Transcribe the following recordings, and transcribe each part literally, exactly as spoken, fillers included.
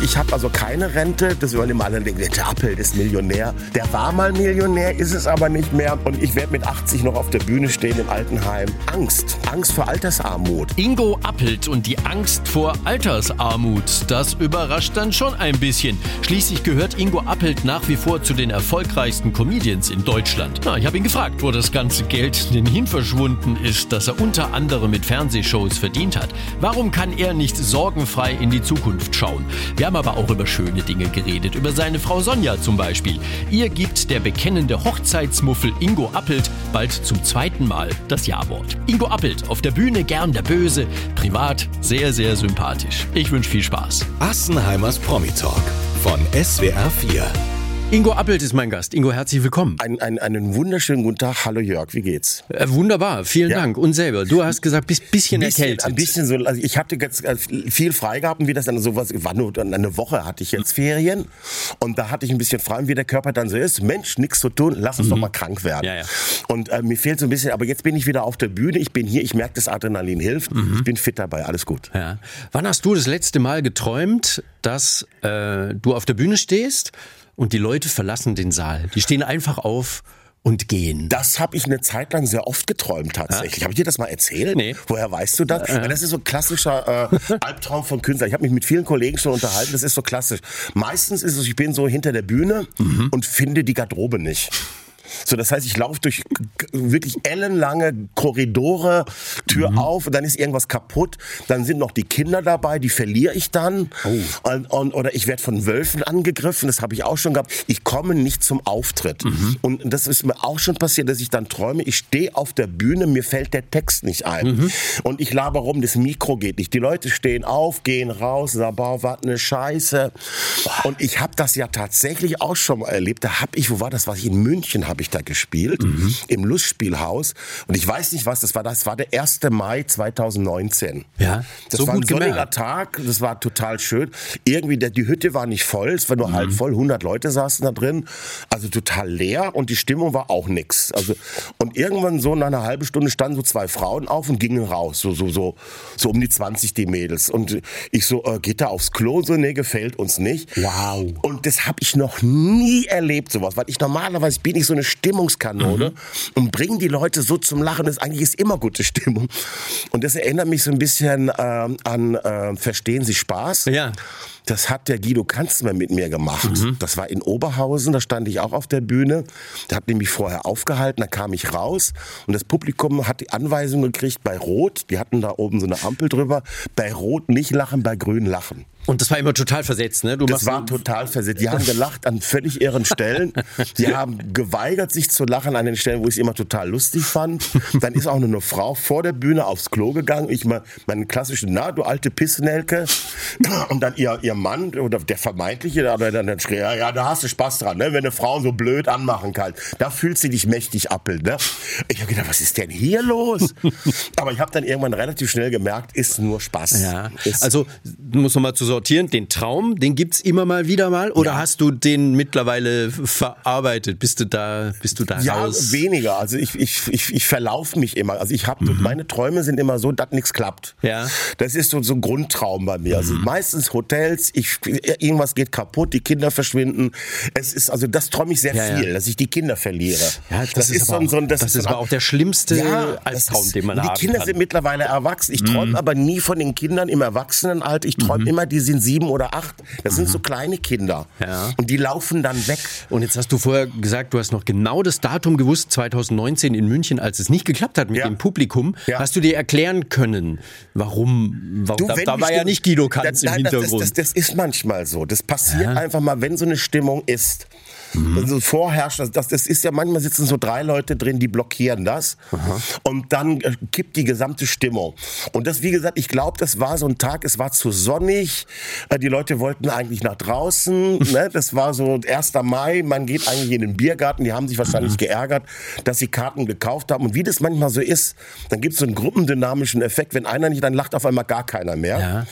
Ich habe also keine Rente. Das wollen immer alle denken, der Appelt ist Millionär. Der war mal Millionär, ist es aber nicht mehr. Und ich werde mit achtzig noch auf der Bühne stehen im Altenheim. Angst. Angst vor Altersarmut. Ingo Appelt und die Angst vor Altersarmut. Das überrascht dann schon ein bisschen. Schließlich gehört Ingo Appelt nach wie vor zu den erfolgreichsten Comedians in Deutschland. Na, ich habe ihn gefragt, wo das ganze Geld denn hin verschwunden ist, das er unter anderem mit Fernsehshows verdient hat. Warum kann er nicht sorgenfrei in die Zukunft schauen? Wir haben aber auch über schöne Dinge geredet, über seine Frau Sonja zum Beispiel. Ihr gibt der bekennende Hochzeitsmuffel Ingo Appelt bald zum zweiten Mal das Ja-Wort. Ingo Appelt, auf der Bühne gern der Böse, privat sehr, sehr sympathisch. Ich wünsche viel Spaß. Assenheimers Promi-Talk von S W R vier. Ingo Appelt ist mein Gast. Ingo, herzlich willkommen. Ein, ein, einen wunderschönen guten Tag. Hallo Jörg, wie geht's? Äh, wunderbar, vielen Ja. Dank. Und selber, du hast gesagt, bist bisschen, bisschen erkältet. Ein bisschen so, also ich hatte jetzt äh, viel frei gehabt und wie das dann sowas, war nur dann eine Woche hatte ich jetzt Ferien und da hatte ich ein bisschen frei und wie der Körper dann so ist, Mensch, nichts zu tun, lass uns Mhm. doch mal krank werden. Ja, ja. Und äh, mir fehlt so ein bisschen, aber jetzt bin ich wieder auf der Bühne, ich bin hier, ich merke, das Adrenalin hilft, Mhm. ich bin fit dabei, alles gut. Ja. Wann hast du das letzte Mal geträumt, dass äh, du auf der Bühne stehst und die Leute verlassen den Saal? Die stehen einfach auf und gehen. Das habe ich eine Zeit lang sehr oft geträumt tatsächlich. Ja? Habe ich dir das mal erzählt? Nee. Woher weißt du das? Weil das ist so ein klassischer äh, Albtraum von Künstlern. Ich habe mich mit vielen Kollegen schon unterhalten, das ist so klassisch. Meistens ist es, ich bin so hinter der Bühne mhm. und finde die Garderobe nicht. So, das heißt, ich laufe durch wirklich ellenlange Korridore, Tür mhm. auf, und dann ist irgendwas kaputt. Dann sind noch die Kinder dabei, die verliere ich dann. Oh. Und, und, oder ich werde von Wölfen angegriffen, das habe ich auch schon gehabt. Ich komme nicht zum Auftritt. Mhm. Und das ist mir auch schon passiert, dass ich dann träume, ich stehe auf der Bühne, mir fällt der Text nicht ein. Mhm. Und ich laber rum, das Mikro geht nicht. Die Leute stehen auf, gehen raus, sagen, boah, was eine Scheiße. Und ich habe das ja tatsächlich auch schon mal erlebt. Da habe ich, wo war das, was ich in München habe ich da gespielt, mhm. im Lustspielhaus. Und ich weiß nicht, was das war. Das war der erste Mai zweitausendneunzehn. Ja, das so war gut ein sonniger gemerkt. Tag. Das war total schön. Irgendwie, der, die Hütte war nicht voll. Es war nur mhm. halb voll. hundert Leute saßen da drin. Also total leer. Und die Stimmung war auch nix. Also, und irgendwann so nach einer halben Stunde standen so zwei Frauen auf und gingen raus. So, so, so, so um die zwanzig, die Mädels. Und ich so, äh, geht da aufs Klo? So, nee, gefällt uns nicht. Wow. Und das habe ich noch nie erlebt, sowas. Weil ich normalerweise bin ich so eine Stimmungskanone mhm. und bringen die Leute so zum Lachen. Das eigentlich ist immer gute Stimmung. Und das erinnert mich so ein bisschen ähm, an äh, Verstehen Sie Spaß? Ja. Das hat der Guido Kanzler mit mir gemacht. Mhm. Das war in Oberhausen, da stand ich auch auf der Bühne. Der hat nämlich vorher aufgehalten, da kam ich raus und das Publikum hat die Anweisung gekriegt, bei Rot, die hatten da oben so eine Ampel drüber, bei Rot nicht lachen, bei Grün lachen. Und das war immer total versetzt, ne? Du das machst war total versetzt. Die haben gelacht an völlig irren Stellen. Die haben geweigert, sich zu lachen an den Stellen, wo ich es immer total lustig fand. Dann ist auch nur eine Frau vor der Bühne aufs Klo gegangen. Ich mal meinen klassischen, na, du alte Pissnelke. Und dann ihr, ihr Mann, oder der vermeintliche, der dann schrie, ja, ja, da hast du Spaß dran, ne? Wenn eine Frau so blöd anmachen kann. Da fühlt sie dich mächtig Appelt, ne? Ich habe gedacht, was ist denn hier los? Aber ich habe dann irgendwann relativ schnell gemerkt, ist nur Spaß. Ja, ist also muss man mal zu sortieren, den Traum, den gibt's immer mal wieder mal, oder ja. hast du den mittlerweile verarbeitet? Bist du da, bist du da ja, raus? Ja, weniger. Also ich, ich, ich, ich verlaufe mich immer. Also ich habe, mhm. meine Träume sind immer so, dass nichts klappt. Ja. Das ist so, so ein Grundtraum bei mir. Mhm. Also meistens Hotels, ich, irgendwas geht kaputt, die Kinder verschwinden. Es ist, also das träume ich sehr ja, viel, ja. dass ich die Kinder verliere. Ja, das, das ist, ist so ein, so ein, das, das ist aber auch der schlimmste ja, Albtraum, ist, den man die haben Kinder kann. sind mittlerweile erwachsen. Ich träume mhm. aber nie von den Kindern im Erwachsenenalter. Ich träume mhm. immer, die sind sieben oder acht. Das sind so kleine Kinder. Ja. Und die laufen dann weg. Und jetzt hast du vorher gesagt, du hast noch genau das Datum gewusst, zweitausendneunzehn in München, als es nicht geklappt hat mit ja. dem Publikum. Ja. Hast du dir erklären können, warum? warum du, da da war ja nicht Guido Kanz im Hintergrund. Das, das, das ist manchmal so. Das passiert ja. einfach mal, wenn so eine Stimmung ist. Mhm. Also vorherrscht, das, das, das ist ja, manchmal sitzen so drei Leute drin, die blockieren das. Aha. Und dann äh, kippt die gesamte Stimmung. Und das, wie gesagt, ich glaube, das war so ein Tag, es war zu sonnig, äh, die Leute wollten eigentlich nach draußen, ne? Das war so erster Mai, man geht eigentlich in den Biergarten, die haben sich wahrscheinlich mhm. geärgert, dass sie Karten gekauft haben. Und wie das manchmal so ist, dann gibt es so einen gruppendynamischen Effekt, wenn einer nicht, dann lacht auf einmal gar keiner mehr. Ja.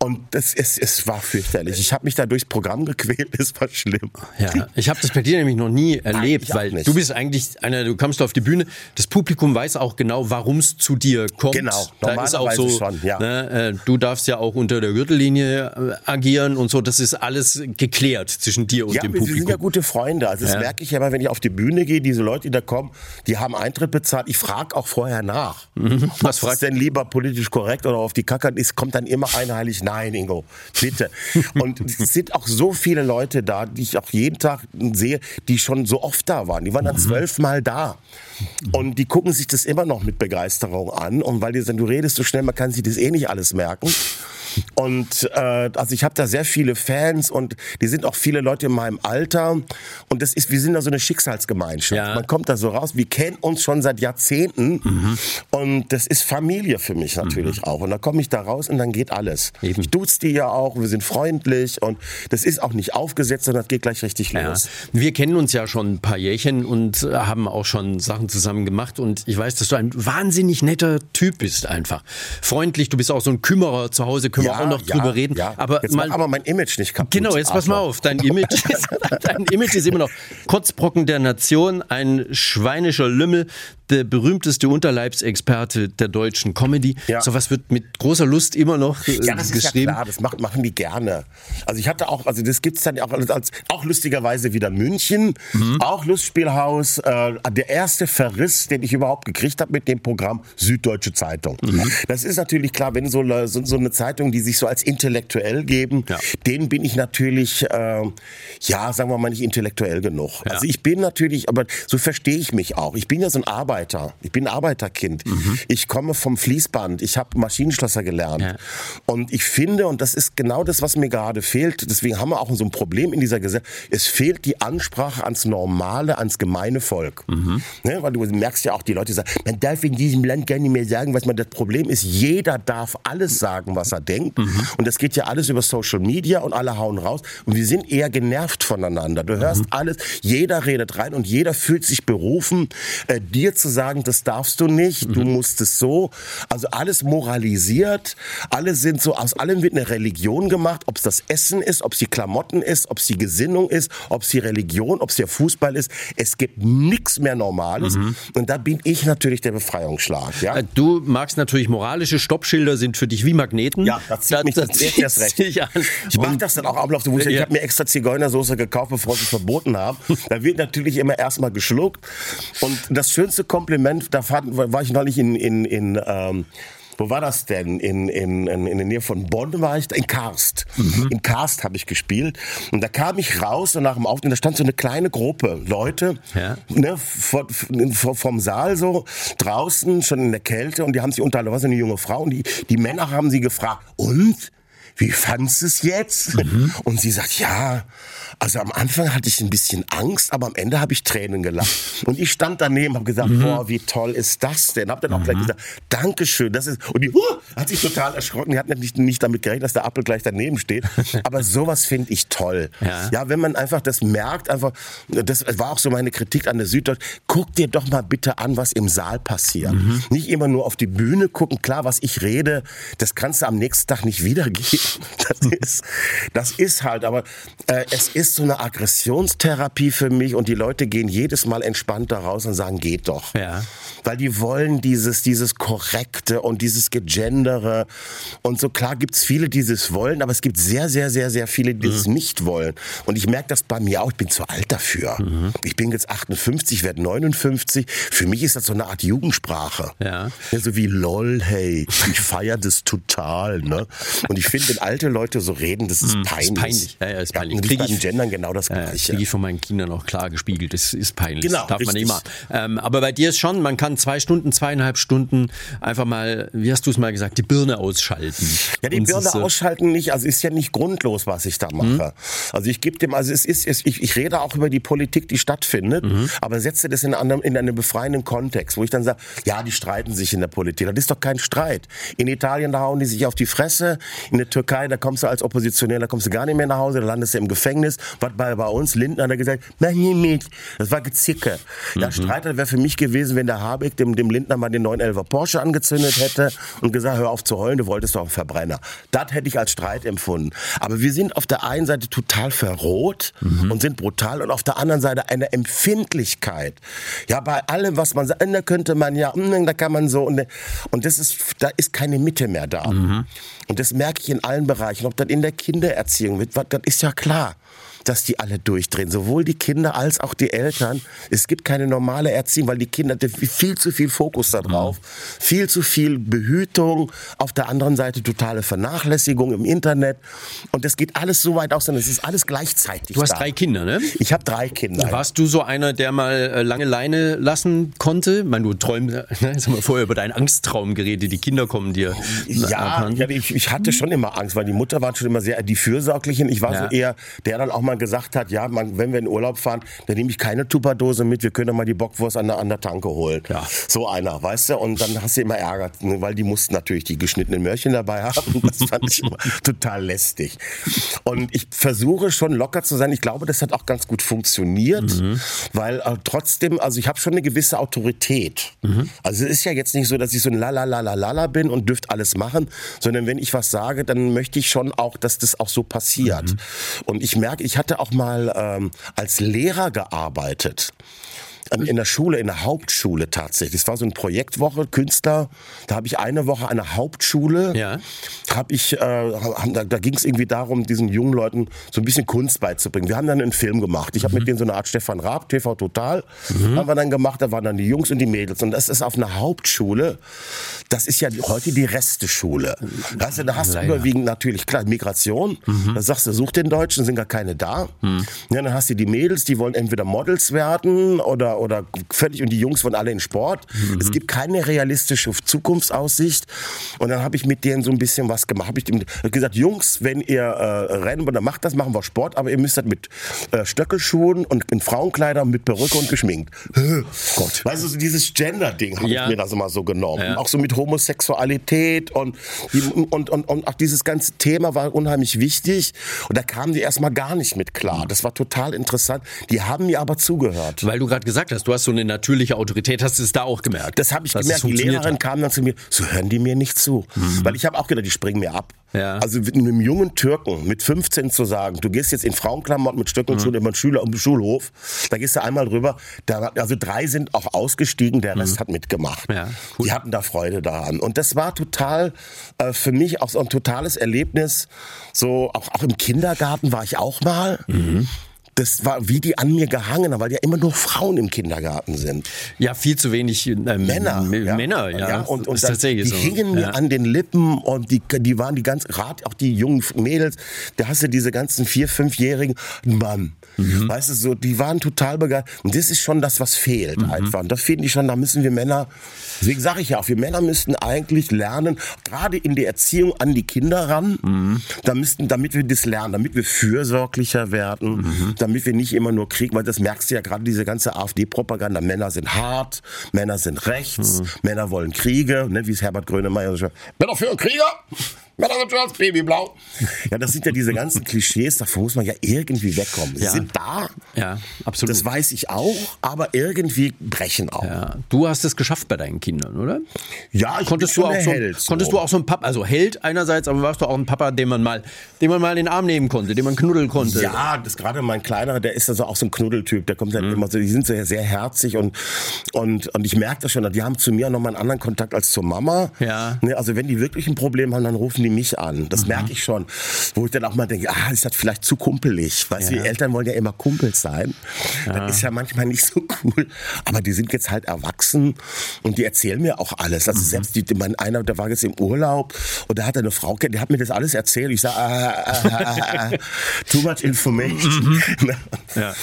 Und das ist, es war fürchterlich. Ich habe mich da durchs Programm gequält, es war schlimm. Ja, ich habe das bei dir nämlich noch nie erlebt, Nein, weil nicht. du bist eigentlich einer, du kommst auf die Bühne, das Publikum weiß auch genau, warum es zu dir kommt. Genau, da ist auch so, schon, ja. ne, du darfst ja auch unter der Gürtellinie agieren und so, das ist alles geklärt zwischen dir und ja, dem wir Publikum. sind ja gute Freunde. Also das Ja. merke ich ja immer, wenn ich auf die Bühne gehe, diese Leute, die da kommen, die haben Eintritt bezahlt. Ich frage auch vorher nach. Mhm. Was Was fragt ist denn lieber politisch korrekt oder auf die Kackern ist, kommt dann immer einheilig, nein, Ingo, bitte. Und es sind auch so viele Leute da, die ich auch jeden Tag sehe, die schon so oft da waren. Die waren dann zwölfmal da. Und die gucken sich das immer noch mit Begeisterung an. Und weil die sagen, du redest so schnell, man kann sich das eh nicht alles merken. Und äh, also ich habe da sehr viele Fans und die sind auch viele Leute in meinem Alter. Und das ist, wir sind da so eine Schicksalsgemeinschaft. Ja. Man kommt da so raus, wir kennen uns schon seit Jahrzehnten. Mhm. Und das ist Familie für mich natürlich mhm. auch. Und da komme ich da raus und dann geht alles. Eben. Ich duze die ja auch, wir sind freundlich und das ist auch nicht aufgesetzt, sondern das geht gleich richtig Ja. los. Wir kennen uns ja schon ein paar Jährchen und haben auch schon Sachen zusammen gemacht und ich weiß, dass du ein wahnsinnig netter Typ bist einfach. Freundlich, du bist auch so ein Kümmerer zu Hause, können wir auch noch ja, drüber reden. Ja. Aber, jetzt mal, mach aber mein Image nicht kaputt. genau, jetzt pass mal auf, dein Image, ist, dein Image ist immer noch Kotzbrocken der Nation, ein schweinischer Lümmel, der berühmteste Unterleibsexperte der deutschen Comedy. Ja. Sowas wird mit großer Lust immer noch äh, Ja, das ist geschrieben. ja klar, das macht, machen die gerne. Also ich hatte auch, also das gibt's dann auch als, als auch lustigerweise wieder München, mhm. auch Lustspielhaus, äh, der erste Verriss, den ich überhaupt gekriegt habe mit dem Programm Süddeutsche Zeitung. Mhm. Das ist natürlich klar, wenn so, so, so eine Zeitung, die sich so als intellektuell geben, ja. denen bin ich natürlich, äh, ja, sagen wir mal, nicht intellektuell genug. Ja. Also ich bin natürlich, aber so verstehe ich mich auch. Ich bin ja so ein Arbeiter. Ich bin ein Arbeiterkind. Mhm. Ich komme vom Fließband. Ich habe Maschinenschlosser gelernt. Ja. Und ich finde, und das ist genau das, was mir gerade fehlt, deswegen haben wir auch so ein Problem in dieser Gesellschaft, es fehlt die Ansprache ans Normale, ans gemeine Volk. Mhm. Ne? Weil du merkst ja auch, die Leute sagen, man darf in diesem Land gar nicht mehr sagen, was man, das Problem ist, jeder darf alles sagen, was er denkt. Mhm. Und das geht ja alles über Social Media und alle hauen raus. Und wir sind eher genervt voneinander. Du hörst mhm. alles, jeder redet rein und jeder fühlt sich berufen, äh, dir zu sagen, das darfst du nicht, mhm. du musst es so. Also alles moralisiert, alle sind so, aus allem wird eine Religion gemacht, ob es das Essen ist, ob es die Klamotten ist, ob es die Gesinnung ist, ob es die Religion, ob es der Fußball ist. Es gibt nichts mehr Normales. Mhm. Und da bin ich natürlich der Befreiungsschlag. Ja? Du magst natürlich moralische Stoppschilder, sind für dich wie Magneten. Ja, das zieht mich, das zieht das recht. An. Ich mache das dann auch ab, wo ich, ja. ich habe mir extra Zigeunersoße gekauft, bevor ich es verboten habe. Da wird natürlich immer erstmal geschluckt. Und das schönste Kompliment, da war ich neulich in, in, in ähm, wo war das denn? In, in, in, in der Nähe von Bonn war ich, in Karst. Mhm. In Karst habe ich gespielt. Und da kam ich raus und nach dem Auftritt, da stand so eine kleine Gruppe Leute, ja. ne, vor, vor, vom Saal so, draußen, schon in der Kälte, und die haben sich unterhalten, da war so eine junge Frau, und die, die Männer haben sie gefragt, und? Wie fandst du es jetzt? Mhm. Und sie sagt, ja, also am Anfang hatte ich ein bisschen Angst, aber am Ende habe ich Tränen gelacht. Und ich stand daneben, habe gesagt, mhm. boah, wie toll ist das denn? Hab dann auch mhm. gleich gesagt, Dankeschön. Das ist, und die uh, hat sich total erschrocken. Die hat nicht, nicht damit gerechnet, dass der Apfel gleich daneben steht. Aber sowas finde ich toll. Ja. ja, wenn man einfach das merkt, einfach, das war auch so meine Kritik an der Süddeutschen. Guck dir doch mal bitte an, was im Saal passiert. Mhm. Nicht immer nur auf die Bühne gucken. Klar, was ich rede, das kannst du am nächsten Tag nicht wiedergeben. Das ist, das ist halt, aber äh, es ist so eine Aggressionstherapie für mich, und die Leute gehen jedes Mal entspannt da raus und sagen, geht doch. Ja. Weil die wollen dieses, dieses Korrekte und dieses Gegendere, und so. Klar gibt's viele, die das wollen, aber es gibt sehr, sehr, sehr, sehr viele, die es mhm. nicht wollen. Und ich merke das bei mir auch, ich bin zu alt dafür. Mhm. Ich bin jetzt achtundfünfzig, werde neunundfünfzig. Für mich ist das so eine Art Jugendsprache. Ja. Ja, so wie lol, hey, ich feiere das total. Ne? Und ich finde, wenn alte Leute so reden, das ist peinlich. Das ist peinlich. Ja, ja, ist peinlich. Ja, und bei den Gendern genau das Gleiche. Das kriege ich von meinen Kindern auch klar gespiegelt. Das ist peinlich. Genau, das darf richtig. man nicht machen. Ähm, aber bei dir ist schon, man kann zwei Stunden, zweieinhalb Stunden einfach mal, wie hast du es mal gesagt, die Birne ausschalten. Ja, die Und Birne ist, ausschalten nicht, also ist ja nicht grundlos, was ich da mache. Mhm. Also ich gebe dem, also es ist, es, ich, ich rede auch über die Politik, die stattfindet, mhm. aber setze das in einem, in einem befreienden Kontext, wo ich dann sage, ja, die streiten sich in der Politik. Das ist doch kein Streit. In Italien, da hauen die sich auf die Fresse, in der Türkei Türkei, da kommst du als Oppositioneller, da kommst du gar nicht mehr nach Hause, da landest du im Gefängnis. Was bei, bei uns, Lindner hat er gesagt, mach nie mit. Das war Gezicke. Mhm. Der Streiter wäre für mich gewesen, wenn der Habeck dem, dem Lindner mal den neun elfer Porsche angezündet hätte und gesagt, hör auf zu heulen, du wolltest doch einen Verbrenner. Das hätte ich als Streit empfunden. Aber wir sind auf der einen Seite total verroht mhm. und sind brutal und auf der anderen Seite eine Empfindlichkeit. Ja, bei allem, was man sagt, da könnte man ja, da kann man so. Und, und das ist, da ist keine Mitte mehr da. Mhm. Und das merke ich in allen Bereichen. Ob das in der Kindererziehung wird, das ist ja klar, dass die alle durchdrehen. Sowohl die Kinder als auch die Eltern. Es gibt keine normale Erziehung, weil die Kinder, viel zu viel Fokus da drauf, mhm. viel zu viel Behütung, auf der anderen Seite totale Vernachlässigung im Internet. Und das geht alles so weit auseinander. Es ist alles gleichzeitig. Du hast da. drei Kinder, ne? Ich habe drei Kinder. Warst du so einer, der mal lange Leine lassen konnte? Ich meine, du träumst, ne? Jetzt haben wir vorher über deinen Angsttraum geredet, die Kinder kommen dir. Ja, ja ich, ich hatte schon immer Angst, weil die Mutter war schon immer sehr die Fürsorglichen. Ich war ja. so eher, der dann auch mal gesagt hat, ja, man, wenn wir in Urlaub fahren, dann nehme ich keine Tupperdose mit, wir können doch mal die Bockwurst an der, an der Tanke holen. Ja. So einer, weißt du? Und dann hast du immer Ärger, weil die mussten natürlich die geschnittenen Möhrchen dabei haben. Das fand ich immer total lästig. Und ich versuche schon locker zu sein. Ich glaube, das hat auch ganz gut funktioniert, mhm. weil äh, trotzdem, also ich habe schon eine gewisse Autorität. Mhm. Also es ist ja jetzt nicht so, dass ich so ein Lalalalala bin und dürft alles machen, sondern wenn ich was sage, dann möchte ich schon auch, dass das auch so passiert. Mhm. Und ich merke, ich hatte auch mal ähm, als Lehrer gearbeitet. In der Schule, in der Hauptschule tatsächlich. Es war so eine Projektwoche, Künstler. Da habe ich eine Woche an der Hauptschule. Ja. Hab ich, äh, da, da ging es irgendwie darum, diesen jungen Leuten so ein bisschen Kunst beizubringen. Wir haben dann einen Film gemacht. Ich habe mhm. mit denen so eine Art Stefan Raab, T V Total, mhm. haben wir dann gemacht. Da waren dann die Jungs und die Mädels. Und das ist auf einer Hauptschule. Das ist ja heute die Resteschule. Weißt du, da hast du Leider. überwiegend natürlich, klar, Migration. Mhm. Da sagst du, such den Deutschen, sind gar keine da. Mhm. Ja, dann hast du die Mädels, die wollen entweder Models werden oder oder völlig, und die Jungs wollen alle in Sport. Mhm. Es gibt keine realistische Zukunftsaussicht. Und dann habe ich mit denen so ein bisschen was gemacht. Habe ich dem gesagt, Jungs, wenn ihr äh, rennen wollt, dann macht das, machen wir Sport, aber ihr müsst das mit äh, Stöckelschuhen und in Frauenkleidern mit Perücke und geschminkt. Gott. Weißt du, so dieses Gender-Ding habe ja. ich mir das immer so genommen. Ja. Auch so mit Homosexualität und, und, und, und auch dieses ganze Thema war unheimlich wichtig. Und da kamen die erstmal gar nicht mit klar. Das war total interessant. Die haben mir aber zugehört. Weil du gerade gesagt hast, du hast so eine natürliche Autorität, hast du es da auch gemerkt? Das habe ich gemerkt. Die Lehrerin kam dann zu mir, so hören die mir nicht zu. Mhm. Weil ich habe auch gedacht, die springen mir ab. Ja. Also einem jungen Türken mit fünfzehn zu sagen, du gehst jetzt in Frauenklamotten mit Stöckelschuhen mhm. über den Schüler um den Schulhof, da gehst du einmal drüber. Da, also drei sind auch ausgestiegen, der Rest mhm. hat mitgemacht. Ja, cool. Die hatten da Freude daran. Und das war total äh, für mich auch so ein totales Erlebnis. So auch, auch im Kindergarten war ich auch mal. Mhm. Das war, wie die an mir gehangen haben, weil ja immer nur Frauen im Kindergarten sind. Ja, viel zu wenig ähm, Männer. Ja. Männer, ja. ja und und ist dann, tatsächlich die so. hingen mir ja. an den Lippen und die, die waren die ganz, gerade auch die jungen Mädels, da hast du diese ganzen vier-, fünfjährigen, Mann. Mhm. Weißt du, so, die waren total begeistert. Und das ist schon das, was fehlt mhm. einfach. Und das finde ich schon, da müssen wir Männer, deswegen sage ich ja auch, wir Männer müssten eigentlich lernen, gerade in der Erziehung an die Kinder ran, mhm. da müssten, damit wir das lernen, damit wir fürsorglicher werden, mhm. damit wir nicht immer nur kriegen, weil das merkst du ja gerade, diese ganze AfD-Propaganda, Männer sind hart, Männer sind rechts, mhm. Männer wollen Kriege, ne, wie es Herbert Grönemeyer so schreibt, Männer für einen Krieger! Männer sind schwarz, Babyblau. Ja, das sind ja diese ganzen Klischees, davon muss man ja irgendwie wegkommen. Sie ja. sind da, ja, absolut. Das weiß ich auch, aber irgendwie brechen auch. Ja. Du hast es geschafft bei deinen Kindern, oder? Ja, ich konntest bin du auch so, Held, so. Konntest du auch so ein Papa, also Held einerseits, aber warst du auch ein Papa, den man mal, den man mal in den Arm nehmen konnte, den man knuddeln konnte? Ja, das gerade mein Kleinerer, der ist also auch so ein Knuddeltyp, der kommt dann mhm. immer so, die sind so sehr herzig und, und, und ich merke das schon, die haben zu mir noch mal einen anderen Kontakt als zur Mama. Ja. Also wenn die wirklich ein Problem haben, dann rufen die mich an. Das mhm. merke ich schon. Wo ich dann auch mal denke, ah, ist das vielleicht zu kumpelig. Weißt du, ja. die Eltern wollen ja immer Kumpels sein. Ja. Das ist ja manchmal nicht so cool. Aber die sind jetzt halt erwachsen und die erzählen mir auch alles. Also mhm. selbst die, mein einer, der war jetzt im Urlaub und da hat er eine Frau, die hat mir das alles erzählt. Ich sage, ah, ah, ah, ah, too much information. Mhm. Ja.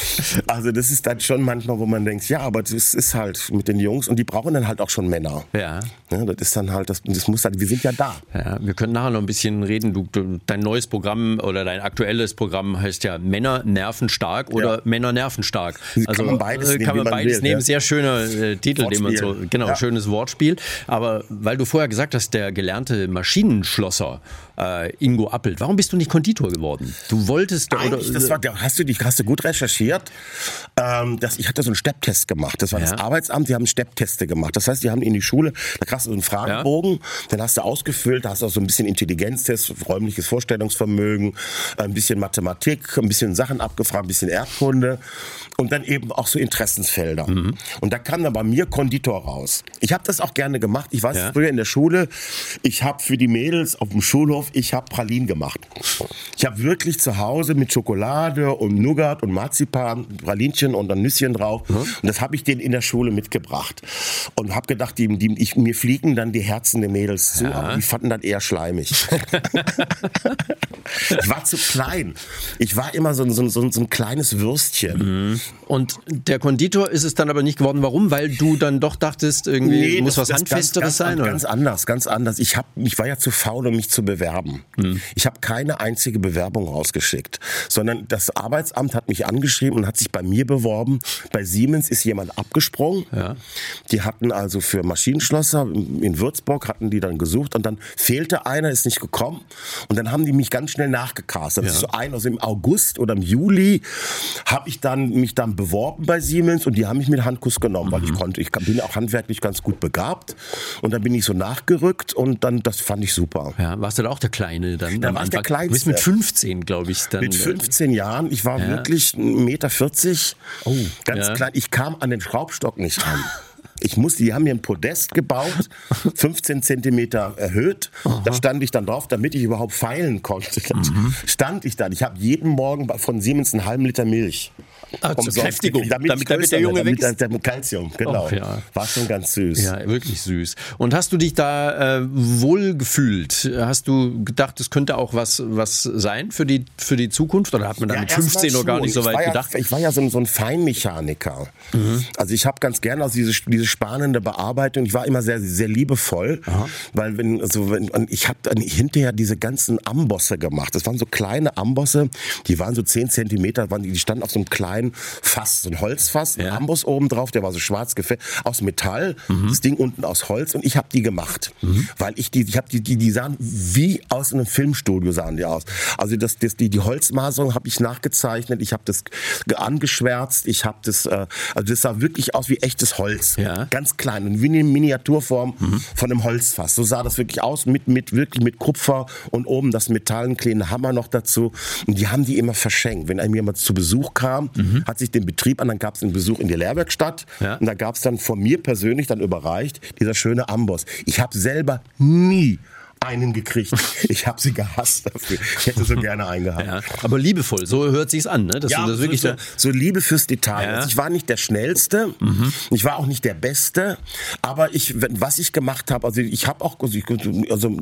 Also das ist dann schon manchmal, wo man denkt, ja, aber das ist halt mit den Jungs und die brauchen dann halt auch schon Männer. Ja. Ja, das ist dann halt, das, das muss dann, wir sind ja da. Ja, wir können nachher noch ein bisschen reden. Du, du, dein neues Programm oder dein aktuelles Programm heißt ja Männer nervenstark oder ja. Männer nervenstark. Also kann man beides nehmen, kann man beides will, nehmen. Ja. Sehr schöner äh, Titel, Wortspiel. den man so, genau, ja. schönes Wortspiel. Aber weil du vorher gesagt hast, der gelernte Maschinenschlosser äh, Ingo Appelt, warum bist du nicht Konditor geworden? Du wolltest oder Eigentlich, das war, hast du dich, hast du gut recherchiert. Ähm, das, ich hatte so einen Stepptest gemacht. Das war ja. das Arbeitsamt, die haben Steppteste gemacht. Das heißt, die haben in die Schule, da kriegst du so einen Fragebogen, ja. dann hast du ausgefüllt, da hast du auch so ein bisschen Intelligenztest, räumliches Vorstellungsvermögen, ein bisschen Mathematik, ein bisschen Sachen abgefragt, ein bisschen Erdkunde und dann eben auch so Interessensfelder. Mhm. Und da kam dann bei mir Konditor raus. Ich habe das auch gerne gemacht. Ich weiß, ja. früher in der Schule, ich habe für die Mädels auf dem Schulhof, ich habe Pralinen gemacht. Ich habe wirklich zu Hause mit Schokolade und Nougat und Marzipan, Pralinchen und ein Nüsschen drauf. Mhm. Und das habe ich denen in der Schule mitgebracht. Und habe gedacht, die, die, ich, mir fliegen dann die Herzen der Mädels zu, ja. aber die fanden das eher schleimig. Ich war zu klein. Ich war immer so, so, so, so ein kleines Würstchen. Mhm. Und der Konditor ist es dann aber nicht geworden. Warum? Weil du dann doch dachtest, irgendwie nee, muss das, was das Handfesteres ganz, sein? Ganz, oder? ganz anders, ganz anders. Ich, hab, ich war ja zu faul, um mich zu bewerben. Mhm. Ich habe keine einzige Bewerbung rausgeschickt, sondern das Arbeitsamt hat mich angeschrieben und hat sich bei mir beworben. Bei Siemens ist jemand abgesprungen. Ja. Die hatten also für Maschinenschlosser in Würzburg hatten die dann gesucht und dann fehlte einer, ist nicht gekommen und dann haben die mich ganz schnell nachgecastet. Das ja. ist so ein, also im August oder im Juli habe ich dann mich dann beworben bei Siemens und die haben mich mit Handkuss genommen, mhm. weil ich konnte, ich bin auch handwerklich ganz gut begabt und dann bin ich so nachgerückt und dann, das fand ich super. Ja, warst du da auch der Kleine dann? Da war ich der Kleinste. Du bist mit fünfzehn, glaube ich. Dann mit fünfzehn Jahren, ich war ja. wirklich ein Meter vierzig, oh, ganz ja. klein. Ich kam an den Schraubstock nicht ran. Ich musste, die haben mir ein Podest gebaut, fünfzehn Zentimeter erhöht. Aha. Da stand ich dann drauf, damit ich überhaupt feilen konnte. Mhm. Stand ich dann. Ich habe jeden Morgen von Siemens einen halben Liter Milch. Ah, zur Kräftigung, damit, damit, damit der Junge damit, wächst. Damit Calcium, genau. Oh, ja. War schon ganz süß. Ja, wirklich süß. Und hast du dich da äh, wohl gefühlt? Hast du gedacht, es könnte auch was, was sein für die, für die Zukunft? Oder hat man da ja, mit fünfzehn noch gar nicht so weit ja, gedacht? Ich war ja so, so ein Feinmechaniker. Mhm. Also ich habe ganz gerne also diese, diese spannende Bearbeitung. Ich war immer sehr, sehr liebevoll, aha. weil wenn, also wenn, und ich habe dann hinterher diese ganzen Ambosse gemacht. Das waren so kleine Ambosse, die waren so zehn Zentimeter, waren, die standen auf so einem kleinen Fass, so ein Holzfass, ein ja. Amboss oben drauf, der war so schwarz gefärbt, aus Metall, mhm. das Ding unten aus Holz und ich habe die gemacht, mhm. weil ich die, ich habe die, die, die sahen wie aus einem Filmstudio sahen die aus. Also das, das die, die Holzmaserung habe ich nachgezeichnet, ich habe das angeschwärzt, ich habe das, äh, also das sah wirklich aus wie echtes Holz, ja. ganz klein und wie eine Miniaturform mhm. von einem Holzfass. So sah das wirklich aus, mit mit wirklich mit Kupfer und oben das Metall, einen kleinen Hammer noch dazu. Und die haben die immer verschenkt, wenn einem jemand zu Besuch kam. Mhm. Hat sich den Betrieb an, dann gab es einen Besuch in die Lehrwerkstatt ja. und da gab es dann von mir persönlich dann überreicht dieser schöne Amboss. Ich habe selber nie einen gekriegt. Ich habe sie gehasst dafür. Ich hätte so gerne einen gehabt. Ja, aber liebevoll, so hört sich's an, ne? Dass ja, du das so, wirklich so, so Liebe fürs Detail. Ja. Also ich war nicht der Schnellste, mhm. ich war auch nicht der Beste, aber ich, was ich gemacht habe, also ich habe auch, also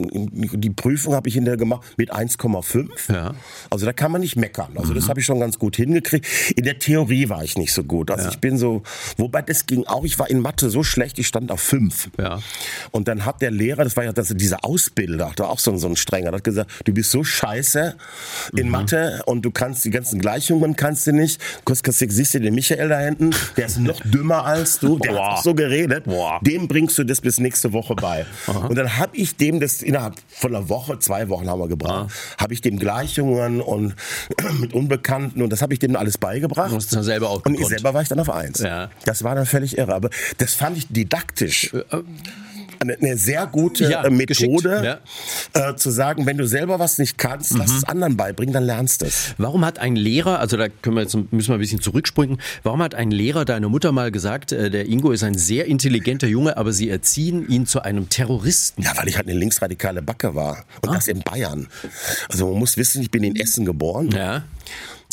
die Prüfung habe ich hinterher gemacht mit eins Komma fünf. Ja. Also da kann man nicht meckern. Also mhm. das habe ich schon ganz gut hingekriegt. In der Theorie war ich nicht so gut. Also ja. ich bin so, wobei das ging auch, ich war in Mathe so schlecht, ich stand auf fünf. Ja. Und dann hat der Lehrer, das war ja das, dieser Ausbilder, da auch so, so ein strenger, hat gesagt, du bist so scheiße in mhm. Mathe und du kannst die ganzen Gleichungen kannst du nicht. Kurz, siehst du den Michael da hinten, der ist noch dümmer als du, der Boah. hat auch so geredet. Boah. Dem bringst du das bis nächste Woche bei. Aha. Und dann habe ich dem das innerhalb von einer Woche, zwei Wochen haben wir gebraucht, habe ich dem Gleichungen und mit Unbekannten und das habe ich dem alles beigebracht. Du musst dann selber auch und ich selber war ich dann auf eins. Ja. Das war dann völlig irre, aber das fand ich didaktisch. Äh, äh, Eine, eine sehr gute ja, Methode, ja. äh, zu sagen, wenn du selber was nicht kannst, mhm. lass es anderen beibringen, dann lernst du es. Warum hat ein Lehrer, also da können wir jetzt, müssen wir ein bisschen zurückspringen, warum hat ein Lehrer deiner Mutter mal gesagt, äh, der Ingo ist ein sehr intelligenter Junge, aber sie erziehen ihn zu einem Terroristen? Ja, weil ich halt eine linksradikale Backe war. Und ah. das in Bayern. Also man muss wissen, ich bin in Essen geboren. Ja.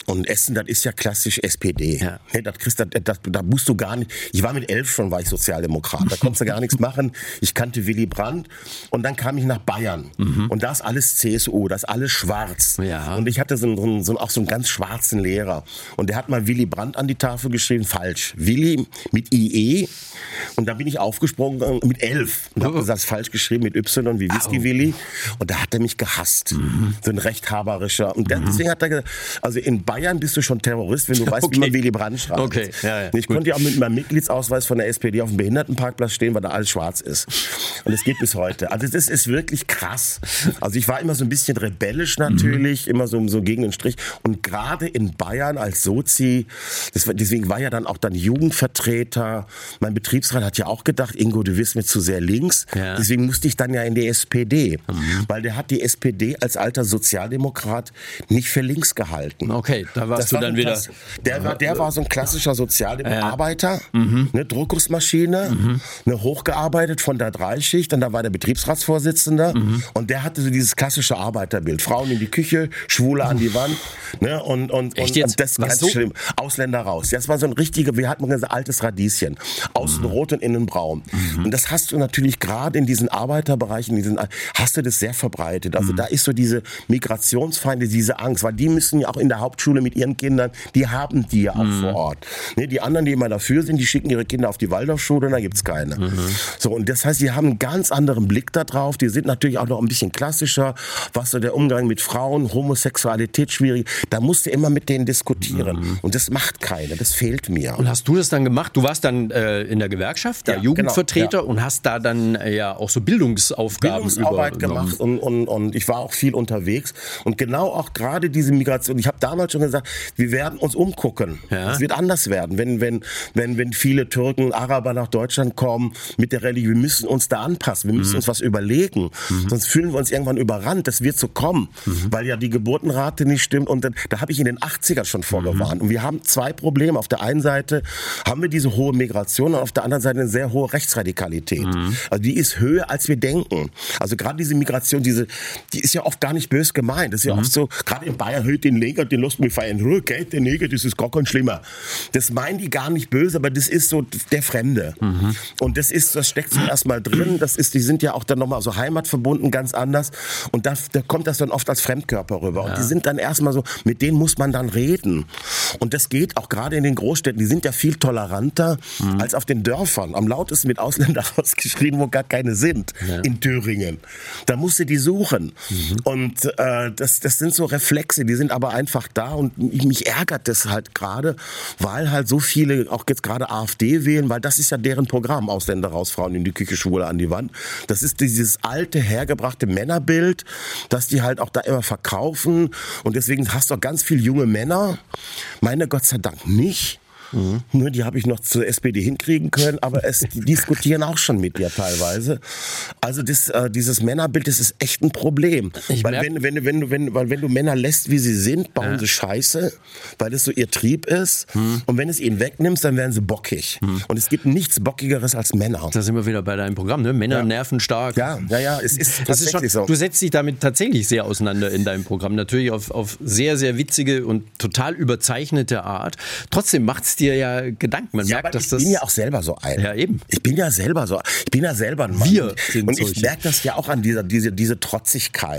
Und Essen, das ist ja klassisch S P D. Ja. Ne, das kriegst, das, das, da musst du gar nicht, ich war mit elf schon, war ich Sozialdemokrat, da konntest du gar nichts machen. Ich kannte Willy Brandt und dann kam ich nach Bayern. Mhm. Und da ist alles C S U, da ist alles schwarz. Ja. Und ich hatte so einen, so, auch so einen ganz schwarzen Lehrer. Und der hat mal Willy Brandt an die Tafel geschrieben, falsch. Willy mit I E. Und da bin ich aufgesprungen mit elf und habe gesagt, falsch geschrieben mit Y wie Whisky Willy. Und da hat er mich gehasst. Mhm. So ein rechthaberischer. Und deswegen hat er gesagt, also in Bayern bist du schon Terrorist, wenn du weißt, okay. wie man Willy Brandt schreibt. Okay. Ja, ja. Ich Gut. konnte ja auch mit meinem Mitgliedsausweis von der S P D auf dem Behindertenparkplatz stehen, weil da alles schwarz ist. Und das geht bis heute. Also das ist wirklich krass. Also ich war immer so ein bisschen rebellisch natürlich, mhm. immer so, so gegen den Strich. Und gerade in Bayern als Sozi, das war, deswegen war ja dann auch dann Jugendvertreter. Mein Betriebsrat hat ja auch gedacht, Ingo, du wirst mir zu sehr links. Ja. Deswegen musste ich dann ja in die S P D. Mhm. Weil der hat die S P D als alter Sozialdemokrat nicht für links gehalten. Okay, da warst das du war dann wieder... Klass- der, war, der war so ein klassischer Sozialarbeiter, ja. mhm. eine Druckersmaschine, mhm. eine hochgearbeitet von der Dreischicht, und da war der Betriebsratsvorsitzende mhm. und der hatte so dieses klassische Arbeiterbild. Frauen in die Küche, Schwule an die Wand, ne, und, und, und, und das ganz so? schlimm. Ausländer raus. Das war so ein richtiger, wir hatten ein altes Radieschen. Außen mhm. rot und innen braun. Mhm. Und das hast du natürlich gerade in diesen Arbeiterbereichen, in diesen, hast du das sehr verbreitet. Also mhm. da ist so diese Migrationsfeinde, diese Angst, weil die müssen ja auch in der Hauptschule mit ihren Kindern, die haben die ja auch mhm. vor Ort. Ne, die anderen, die immer dafür sind, die schicken ihre Kinder auf die Waldorfschule und da gibt's keine. Mhm. So, und das heißt, die haben einen ganz anderen Blick da drauf. Die sind natürlich auch noch ein bisschen klassischer, was so der Umgang mit Frauen, Homosexualität schwierig. Da musst du immer mit denen diskutieren. Mhm. Und das macht keiner. Das fehlt mir. Und hast du das dann gemacht? Du warst dann äh, in der Gewerkschaft, der ja, Jugendvertreter, genau, ja. und hast da dann äh, ja auch so Bildungsaufgaben Bildungsarbeit übernommen. gemacht und, und, und ich war auch viel unterwegs. Und genau auch gerade diese Migration. Ich habe damals schon gesagt, wir werden uns umgucken. Ja. Es wird anders werden, wenn, wenn, wenn, wenn viele Türken, Araber nach Deutschland kommen mit der Religion. Wir müssen uns da anpassen. Wir müssen mhm. uns was überlegen. Mhm. Sonst fühlen wir uns irgendwann überrannt. Das wird so kommen, mhm. weil ja die Geburtenrate nicht stimmt. Und dann, da habe ich in den achtziger schon vorgewarnt. Mhm. Und wir haben zwei Probleme. Auf der einen Seite haben wir diese hohe Migration und auf der anderen Seite eine sehr hohe Rechtsradikalität. Mhm. Also die ist höher, als wir denken. Also gerade diese Migration, diese, die ist ja oft gar nicht böse gemeint. Das ist ja mhm. oft so, gerade in Bayern, hört den Neger, den lässt mich feiern. Geld, der Neger, das ist gar kein Schlimmer. Das meinen die gar nicht böse, aber das ist so der Fremde. Mhm. Und das ist, das steckt so erstmal drin. Das ist, die sind ja auch dann nochmal so heimatverbunden, ganz anders. Und da, da kommt das dann oft als Fremdkörper rüber. Ja. Und die sind dann erstmal so, mit denen muss man dann reden. Und das geht auch gerade in den Großstädten. Die sind ja viel toleranter mhm. als auf den Dörfern. Am lautesten mit Ausländern rausgeschrien, wo gar keine sind. Ja. In Thüringen. Da musst du die suchen. Mhm. Und äh, das, das sind so Reflexe, die sind aber einfach da. Und mich ärgert das halt gerade, weil halt so viele auch jetzt gerade AfD wählen, weil das ist ja deren Programm, Ausländer raus, Frauen in die Küche, Schwule an die Wand. Das ist dieses alte, hergebrachte Männerbild, das die halt auch da immer verkaufen. Und deswegen hast du auch ganz viele junge Männer, meine Gott sei Dank nicht. Mhm. Nur die habe ich noch zur S P D hinkriegen können, aber es, die diskutieren auch schon mit dir teilweise. Also das, äh, dieses Männerbild, das ist echt ein Problem. Ich weil wenn, wenn, wenn, du, wenn, weil wenn du Männer lässt, wie sie sind, bauen ja. sie Scheiße, weil das so ihr Trieb ist. Mhm. Und wenn es ihnen wegnimmst, dann werden sie bockig. Mhm. Und es gibt nichts Bockigeres als Männer. Da sind wir wieder bei deinem Programm, ne? Männer ja. nervenstark. Ja, ja, ja, es ist das tatsächlich ist schon, so. Du setzt dich damit tatsächlich sehr auseinander in deinem Programm. Natürlich auf, auf sehr, sehr witzige und total überzeichnete Art. Trotzdem macht es dir ja Gedanken. Man ja, merkt, dass ich das. Ich bin ja auch selber so ein. Ja, eben. Ich bin ja selber so. Ich bin ja selber ein Mann. Wir sind und ich solche. merke das ja auch an dieser diese diese Trotzigkeit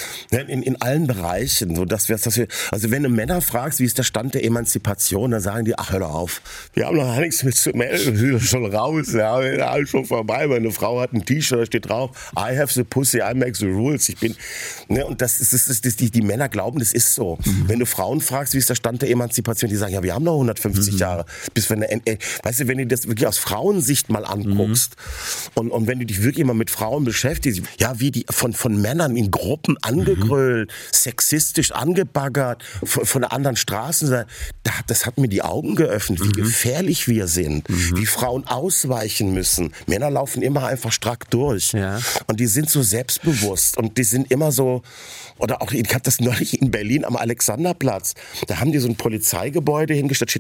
in, in allen Bereichen, so dass wir, dass wir also wenn du Männer fragst, wie ist der Stand der Emanzipation, dann sagen die, ach hör doch auf, wir haben noch nichts mit zu melden, wir sind schon raus, ja, alles schon vorbei. Meine Frau hat ein T-Shirt, da steht drauf, I have the pussy, I make the rules. Ich bin ne, und das ist, das ist das, die die Männer glauben, das ist so. Mhm. Wenn du Frauen fragst, wie ist der Stand der Emanzipation, die sagen, ja, wir haben noch hundertfünfzig mhm. Jahre. Bis wenn eine, weißt du, wenn du das wirklich aus Frauensicht mal anguckst mhm. und, und wenn du dich wirklich mal mit Frauen beschäftigst, ja, wie die von, von Männern in Gruppen angegrölt, mhm. sexistisch angebaggert, von, von der anderen Straßenseite, das hat mir die Augen geöffnet, wie mhm. gefährlich wir sind, mhm. wie Frauen ausweichen müssen. Männer laufen immer einfach strack durch. Ja. Und die sind so selbstbewusst und die sind immer so, oder auch, ich habe das neulich in Berlin am Alexanderplatz, da haben die so ein Polizeigebäude hingestellt, steht mitten auf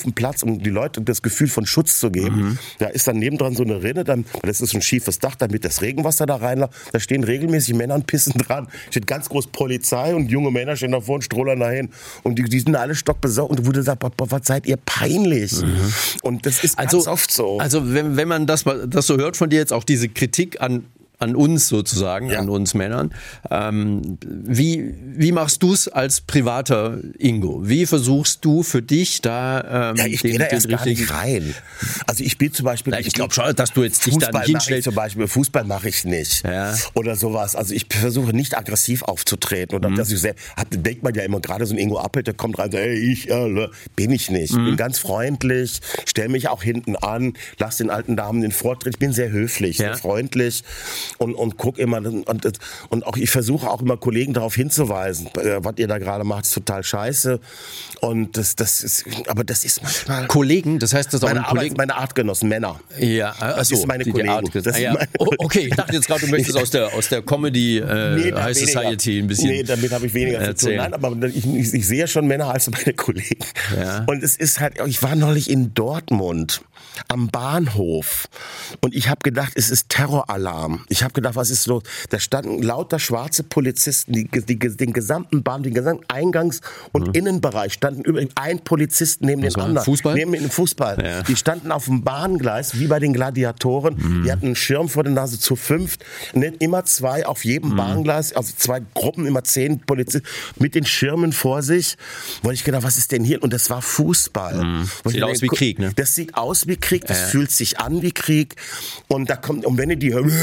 dem Platz, um die Leute das Gefühl von Schutz zu geben. Mhm. Da ist dann nebendran so eine Rinne, dann, das ist ein schiefes Dach, damit das Regenwasser da reinläuft. Da stehen regelmäßig Männer und pissen dran. Steht ganz groß Polizei und junge Männer stehen davor und strollern dahin. Und die, die sind alle stockbesorgt. Und du wurde gesagt, was seid ihr peinlich? Mhm. Und das ist ganz also, oft so. Also wenn, wenn man das, das so hört von dir jetzt, auch diese Kritik an an uns sozusagen, ja. an uns Männern. Ähm, wie, wie machst du es als privater Ingo? Wie versuchst du für dich da ähm, ja, ich gehe da erst gar nicht rein. Also ich spiele zum Beispiel... Na, ich glaube schon, dass du jetzt dich Fußball da nicht hinstellst. Zum Beispiel Fußball mache ich nicht. Ja. Oder sowas. Also ich versuche nicht aggressiv aufzutreten. Oder mhm. dass ich sehr, hat, denkt man ja immer, gerade so ein Ingo Appelt, der kommt rein und sagt, hey, ich, äh, bin ich nicht. Mhm. Ich bin ganz freundlich, stelle mich auch hinten an, lass den alten Damen den Vortritt. Ich bin sehr höflich, ja. sehr freundlich. Und, und guck immer und, und auch ich versuche auch immer Kollegen darauf hinzuweisen, äh, was ihr da gerade macht, ist total scheiße. Und das, das ist, aber das ist manchmal Kollegen, das heißt, das auch meine, ein Arbeit, Kollegen? meine Artgenossen, Männer. Ja, das so, ist meine die, Kollegen. Die das ah, ja. ist meine oh, okay, ich dachte jetzt gerade, du möchtest aus der aus der Comedy äh, nee, High Society weniger. ein bisschen. Nee, damit habe ich weniger erzählen. zu tun. Nein, aber ich, ich, ich sehe schon Männer als meine Kollegen. Ja. Und es ist halt, ich war neulich in Dortmund am Bahnhof und ich habe gedacht, es ist Terroralarm. Ich habe gedacht, was ist los? Da standen lauter schwarze Polizisten, die, die, den gesamten Bahn, den gesamten Eingangs- und mhm. Innenbereich standen über ein Polizist neben was den anderen. Fußball? Neben dem Fußball. Ja. Die standen auf dem Bahngleis, wie bei den Gladiatoren. Mhm. Die hatten einen Schirm vor der Nase zu fünft. Immer zwei auf jedem mhm. Bahngleis, also zwei Gruppen, immer zehn Polizisten mit den Schirmen vor sich. Wo ich gedacht, was ist denn hier? Und das war Fußball. Mhm. Sieht aus wie Krieg, ne? Das sieht aus wie Krieg, das ja. fühlt sich an wie Krieg. Und da kommt, und wenn ihr die hört,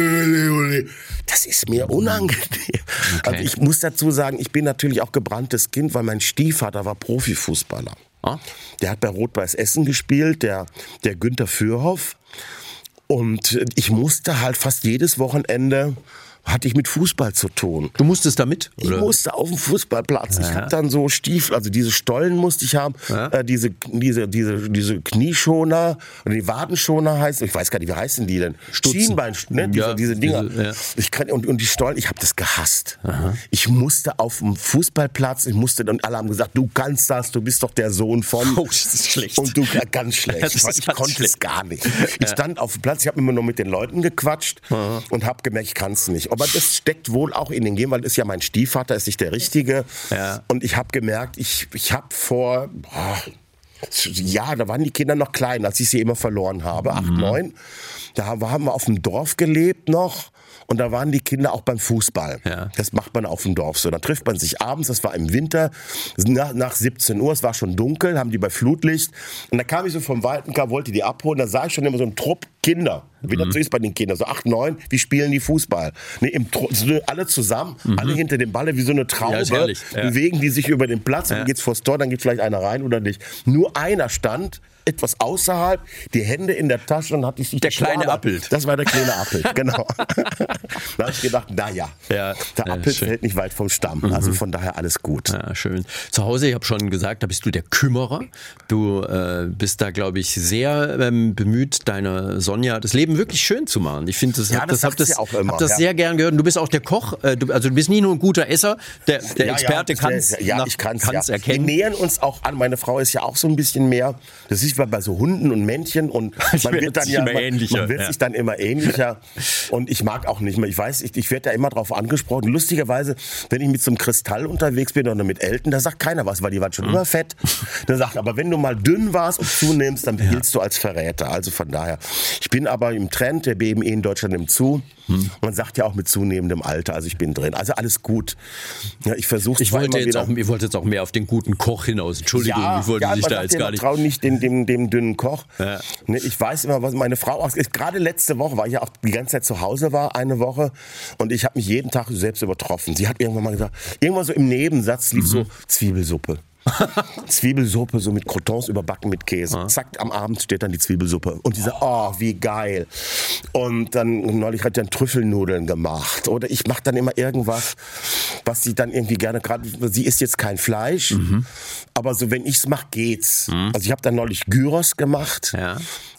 das ist mir unangenehm. Okay. Also ich muss dazu sagen, ich bin natürlich auch gebranntes Kind, weil mein Stiefvater war Profifußballer. Ah. Der hat bei Rot-Weiß Essen gespielt, der, der Günther Fürhoff. Und ich musste halt fast jedes Wochenende hatte ich mit Fußball zu tun. Du musstest da mit? Oder? Ich musste auf dem Fußballplatz. Ja. Ich habe dann so Stiefel, also diese Stollen musste ich haben, ja. äh, diese, diese, diese, diese Knieschoner oder die Wadenschoner heißen, ich weiß gar nicht, wie heißen die denn? Stutzen. Schienbein, ne? diese, ja, diese Dinger. Diese, ja. Ich kann, und, und die Stollen, ich habe das gehasst. Aha. Ich musste auf dem Fußballplatz, ich musste, und alle haben gesagt, du kannst das, du bist doch der Sohn von. Oh, das ist schlecht. Und du, ja, ganz schlecht. Das ich ganz konnte schlecht. es gar nicht. Ich stand auf dem Platz, ich habe immer nur mit den Leuten gequatscht Aha. und habe gemerkt, ich kann es nicht. Aber das steckt wohl auch in den Genen, weil das ist ja mein Stiefvater, ist nicht der Richtige. Ja. Und ich habe gemerkt, ich, ich habe vor, boah, ja, da waren die Kinder noch klein, als ich sie immer verloren habe, acht, neun. Da haben wir auf dem Dorf gelebt noch. Und da waren die Kinder auch beim Fußball. Ja. Das macht man auf dem Dorf so. Da trifft man sich abends, das war im Winter, nach, nach siebzehn Uhr, es war schon dunkel, haben die bei Flutlicht. Und da kam ich so vom Waldenkar, wollte die abholen, da sah ich schon immer so einen Trupp Kinder. Wie das so ist bei den Kindern, so acht, neun, wie spielen die Fußball? Ne, im Tro- alle zusammen, mhm. alle hinter dem Ball, wie so eine Traube, ja, ja. bewegen die sich über den Platz, ja. dann geht's vors Tor, dann geht vielleicht einer rein oder nicht. Nur einer stand etwas außerhalb, die Hände in der Tasche und hatte ich sich der kleine Appelt. Das war der kleine Appelt, genau. Da habe ich gedacht, naja, ja, der ja, Appelt schön. fällt nicht weit vom Stamm, mhm. also von daher alles gut. Ja, schön. Zu Hause, ich habe schon gesagt, da bist du der Kümmerer. Du äh, bist da, glaube ich, sehr ähm, bemüht, deiner Sonja das Leben wirklich schön zu machen. Ich finde, das, ja, hab, das, das habe das, auch immer, hab das ja. sehr gern gehört. Und du bist auch der Koch, äh, du, also du bist nie nur ein guter Esser, der, der ja, Experte ja, kann es ja, ja, ich kann's, kann's ja. erkennen. Wir nähern uns auch an, meine Frau ist ja auch so ein bisschen mehr, das ist wie bei so Hunden und Männchen und man wird dann ja, man, man wird ja. sich dann immer ähnlicher und ich mag auch nicht mehr, ich weiß, ich, ich werde da immer drauf angesprochen. Lustigerweise, wenn ich mit so einem Kristall unterwegs bin oder mit Elton, da sagt keiner was, weil die waren schon mhm. immer fett. Da sagt, aber wenn du mal dünn warst und zunimmst, dann giltst ja. du als Verräter. Also von daher, ich bin aber im Trend, der B M E in Deutschland nimmt zu. Hm. Man sagt ja auch mit zunehmendem Alter, also ich bin drin. Also alles gut. Ja, ich versuche ich wollte jetzt auch, ich wollte jetzt auch mehr auf den guten Koch hinaus. Entschuldigung, ja, ich wollte ja, dich da jetzt gar nicht. Ich traue nicht dem, dem, dem dünnen Koch. Ja. Ne, ich weiß immer, was meine Frau auch. Gerade letzte Woche, weil ich ja auch die ganze Zeit zu Hause war, eine Woche, und ich habe mich jeden Tag selbst übertroffen. Sie hat irgendwann mal gesagt, irgendwann so im Nebensatz lief mhm. so Zwiebelsuppe. Zwiebelsuppe, so mit Croutons überbacken mit Käse. Ah. Zack, am Abend steht dann die Zwiebelsuppe. Und die sagt, oh, wie geil. Und dann, neulich hat sie dann Trüffelnudeln gemacht. Oder ich mache dann immer irgendwas, was sie dann irgendwie gerne, gerade, sie isst jetzt kein Fleisch, mhm. aber so, wenn ich's mache, geht's. Mhm. Also ich habe dann neulich Gyros gemacht. Ja.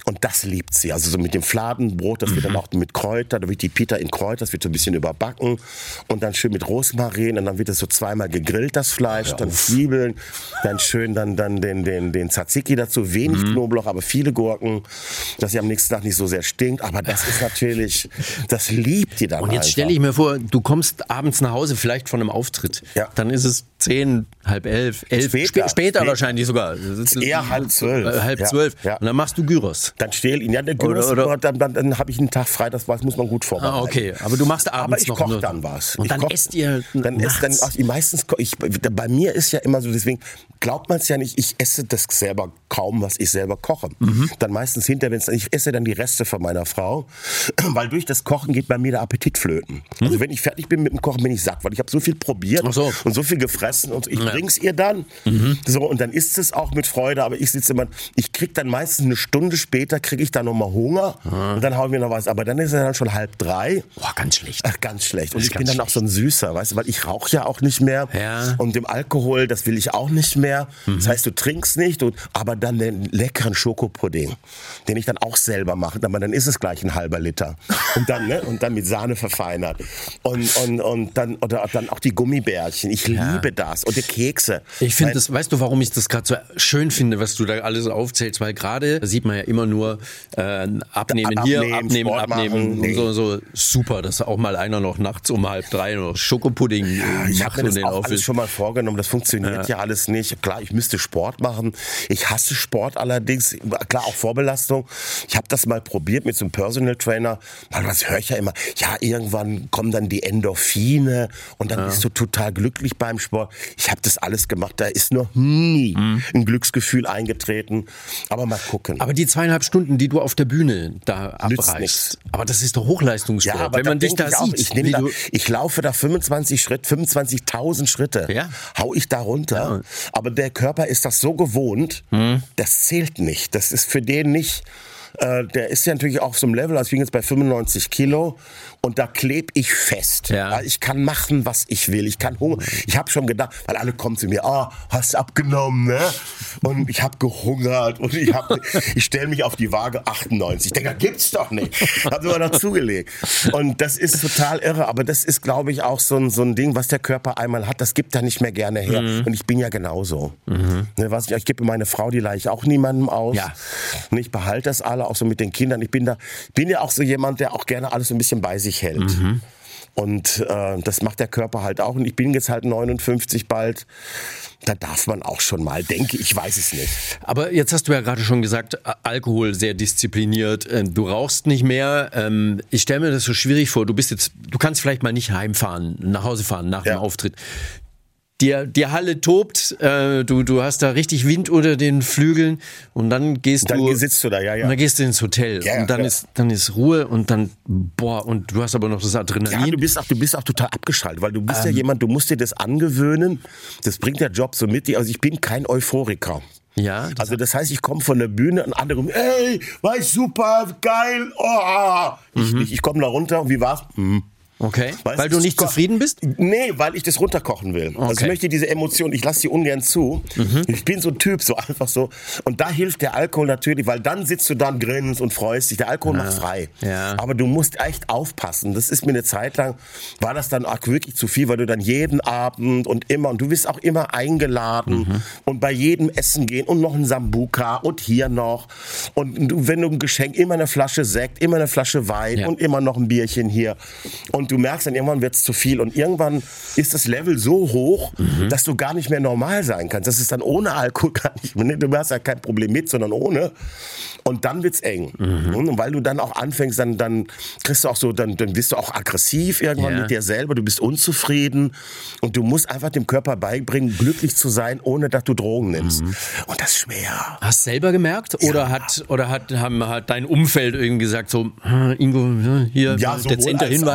Und das liebt sie. Also so mit dem Fladenbrot, das wird dann auch mit Kräuter, da wird die Pita in Kräuter, das wird so ein bisschen überbacken und dann schön mit Rosmarin und dann wird es so zweimal gegrillt, das Fleisch, ja, dann Zwiebeln, dann schön dann, dann den, den, den Tzatziki dazu, wenig mhm. Knoblauch, aber viele Gurken, dass sie am nächsten Tag nicht so sehr stinkt, aber das ist natürlich, das liebt die dann. Und jetzt stelle ich mir vor, du kommst abends nach Hause, vielleicht von einem Auftritt, ja. dann ist es zehn, halb elf, elf, später, später, später wahrscheinlich sogar. Eher halb zwölf. Äh, halb ja. zwölf. Ja. Und dann machst du Gyros. Dann stehl ihn. Ja, der Gyros, oder, oder, dann, dann, dann habe ich einen Tag frei, das muss man gut vorbereiten. Ah, okay, aber du machst abends aber ich noch. koche dann was. Und ich dann koch, esst ihr dann nachts? Ist, dann, ach, ich meistens, ich, bei mir ist ja immer so, deswegen glaubt man es ja nicht, ich esse das selber kaum, was ich selber koche. Mhm. Dann meistens hinterher, wenn's, ich esse dann die Reste von meiner Frau, weil durch das Kochen geht bei mir der Appetit flöten. Mhm. Also wenn ich fertig bin mit dem Kochen, bin ich satt, weil ich habe so viel probiert so. und so viel gefressen und ich ja. bring's ihr dann. Mhm. So, und dann isst es auch mit Freude, aber ich sitze immer, ich krieg dann meistens eine Stunde später, kriege ich dann nochmal Hunger mhm. und dann hau ich mir noch was. Aber dann ist es dann schon halb drei. Boah, ganz schlecht. Ach, ganz schlecht. Und ich ganz bin dann schlecht. auch so ein Süßer, weißt du, weil ich rauche ja auch nicht mehr. Ja. Und dem Alkohol, das will ich auch nicht mehr. Mhm. Das heißt, du trinkst nicht, und, aber dann den leckeren Schokopudding, den ich dann auch selber mache. Aber dann ist es gleich ein halber Liter. Und dann, ne, und dann mit Sahne verfeinert. Und, und, und dann, oder dann auch die Gummibärchen. Ich ja. liebe das. Und die Kekse. Ich finde das, weißt du, warum ich das gerade so schön finde, was du da alles aufzählst? Weil gerade da sieht man ja immer nur äh, abnehmen, abnehmen hier, abnehmen, Sport abnehmen. Machen, nee. Und so, so super, dass auch mal einer noch nachts um halb drei noch Schokopudding ja, ich macht mir und das den auch alles aufisst. schon mal vorgenommen. Das funktioniert ja. ja alles nicht. Klar, ich müsste Sport machen. Ich hasse Sport allerdings. Klar, auch Vorbelastung. Ich habe das mal probiert mit so einem Personal Trainer. Das höre ich ja immer. Ja, irgendwann kommen dann die Endorphine und dann ja. bist du total glücklich beim Sport. Ich habe das alles gemacht. Da ist noch nie mhm. ein Glücksgefühl eingetreten. Aber mal gucken. Aber die zweieinhalb Stunden, die du auf der Bühne da abreißt, aber das ist doch Hochleistungssport. Ja, aber wenn man dich da ich sieht. Ich, nehm da, ich laufe da fünfundzwanzig Schritt, fünfundzwanzigtausend Schritte. Ja. Hau ich da runter. Ja. Aber der Körper ist das so gewohnt, hm. das zählt nicht. Das ist für den nicht. Äh, der ist ja natürlich auch auf so einem Level, also ich bin jetzt bei fünfundneunzig Kilo und da klebe ich fest. Ja. Ich kann machen, was ich will. Ich kann Hunger. Ich habe schon gedacht, weil alle kommen zu mir, ah, oh, hast abgenommen, ne? Und ich habe gehungert und ich habe, ich stelle mich auf die Waage achtundneunzig. Ich denke, gibt's doch nicht. Hab sogar noch zugelegt. Und das ist total irre, aber das ist, glaube ich, auch so ein, so ein Ding, was der Körper einmal hat, das gibt er nicht mehr gerne her. Mhm. Und ich bin ja genauso. Mhm. Ne, was ich, ich gebe meine Frau, die leihe ich auch niemandem aus. Ja. Und ich behalte das alle, auch so mit den Kindern. Ich bin da, bin ja auch so jemand, der auch gerne alles so ein bisschen bei sich hält. Mhm. Und äh, das macht der Körper halt auch. Und ich bin jetzt halt neunundfünfzig bald. Da darf man auch schon mal, denke ich, weiß es nicht. Aber jetzt hast du ja gerade schon gesagt, Alkohol sehr diszipliniert. Du rauchst nicht mehr. Ich stelle mir das so schwierig vor. Du bist jetzt, du kannst vielleicht mal nicht heimfahren, nach Hause fahren nach ja. dem Auftritt. Die, die Halle tobt, äh, du, du hast da richtig Wind unter den Flügeln und dann gehst dann du... Dann sitzt du da, ja, ja. Und dann gehst du ins Hotel ja, und dann, ja. ist, dann ist Ruhe und dann, boah, und du hast aber noch das Adrenalin. Ja, du bist auch, du bist auch total abgeschaltet, weil du bist ähm, ja jemand, du musst dir das angewöhnen, das bringt der Job so mit dir, also ich bin kein Euphoriker. Ja, das also das heißt, ich komme von der Bühne und andere, ey, war ich super, geil, oh. Ich mhm. nicht, ich komme da runter und wie war's? Mhm. Okay, weißt, weil du nicht zufrieden bist? Nee, weil ich das runterkochen will. Okay. Also ich möchte diese Emotion, ich lasse sie ungern zu. Mhm. Ich bin so ein Typ, so einfach so. Und da hilft der Alkohol natürlich, weil dann sitzt du da und grinst und freust dich. Der Alkohol ja. macht frei. Ja. Aber du musst echt aufpassen. Das ist mir eine Zeit lang, war das dann auch wirklich zu viel, weil du dann jeden Abend und immer, und du wirst auch immer eingeladen mhm. und bei jedem Essen gehen und noch ein Sambuka und hier noch. Und du, wenn du ein Geschenk, immer eine Flasche Sekt, immer eine Flasche Wein ja. und immer noch ein Bierchen hier. Und du merkst dann, irgendwann wird es zu viel und irgendwann ist das Level so hoch, mhm. dass du gar nicht mehr normal sein kannst. Das ist dann ohne Alkohol gar nicht mehr. Du hast ja kein Problem mit, sondern ohne. Und dann wird's eng. Mhm. Und weil du dann auch anfängst, dann, dann kriegst du auch so, dann, dann bist du auch aggressiv irgendwann ja. mit dir selber, du bist unzufrieden und du musst einfach dem Körper beibringen, glücklich zu sein, ohne dass du Drogen nimmst. Mhm. Und das ist schwer. Hast du selber gemerkt? Ja. Oder hat, oder hat, haben, hat dein Umfeld irgendwie gesagt, so, Ingo, hier, ja, dezenter Hinweis? Auch.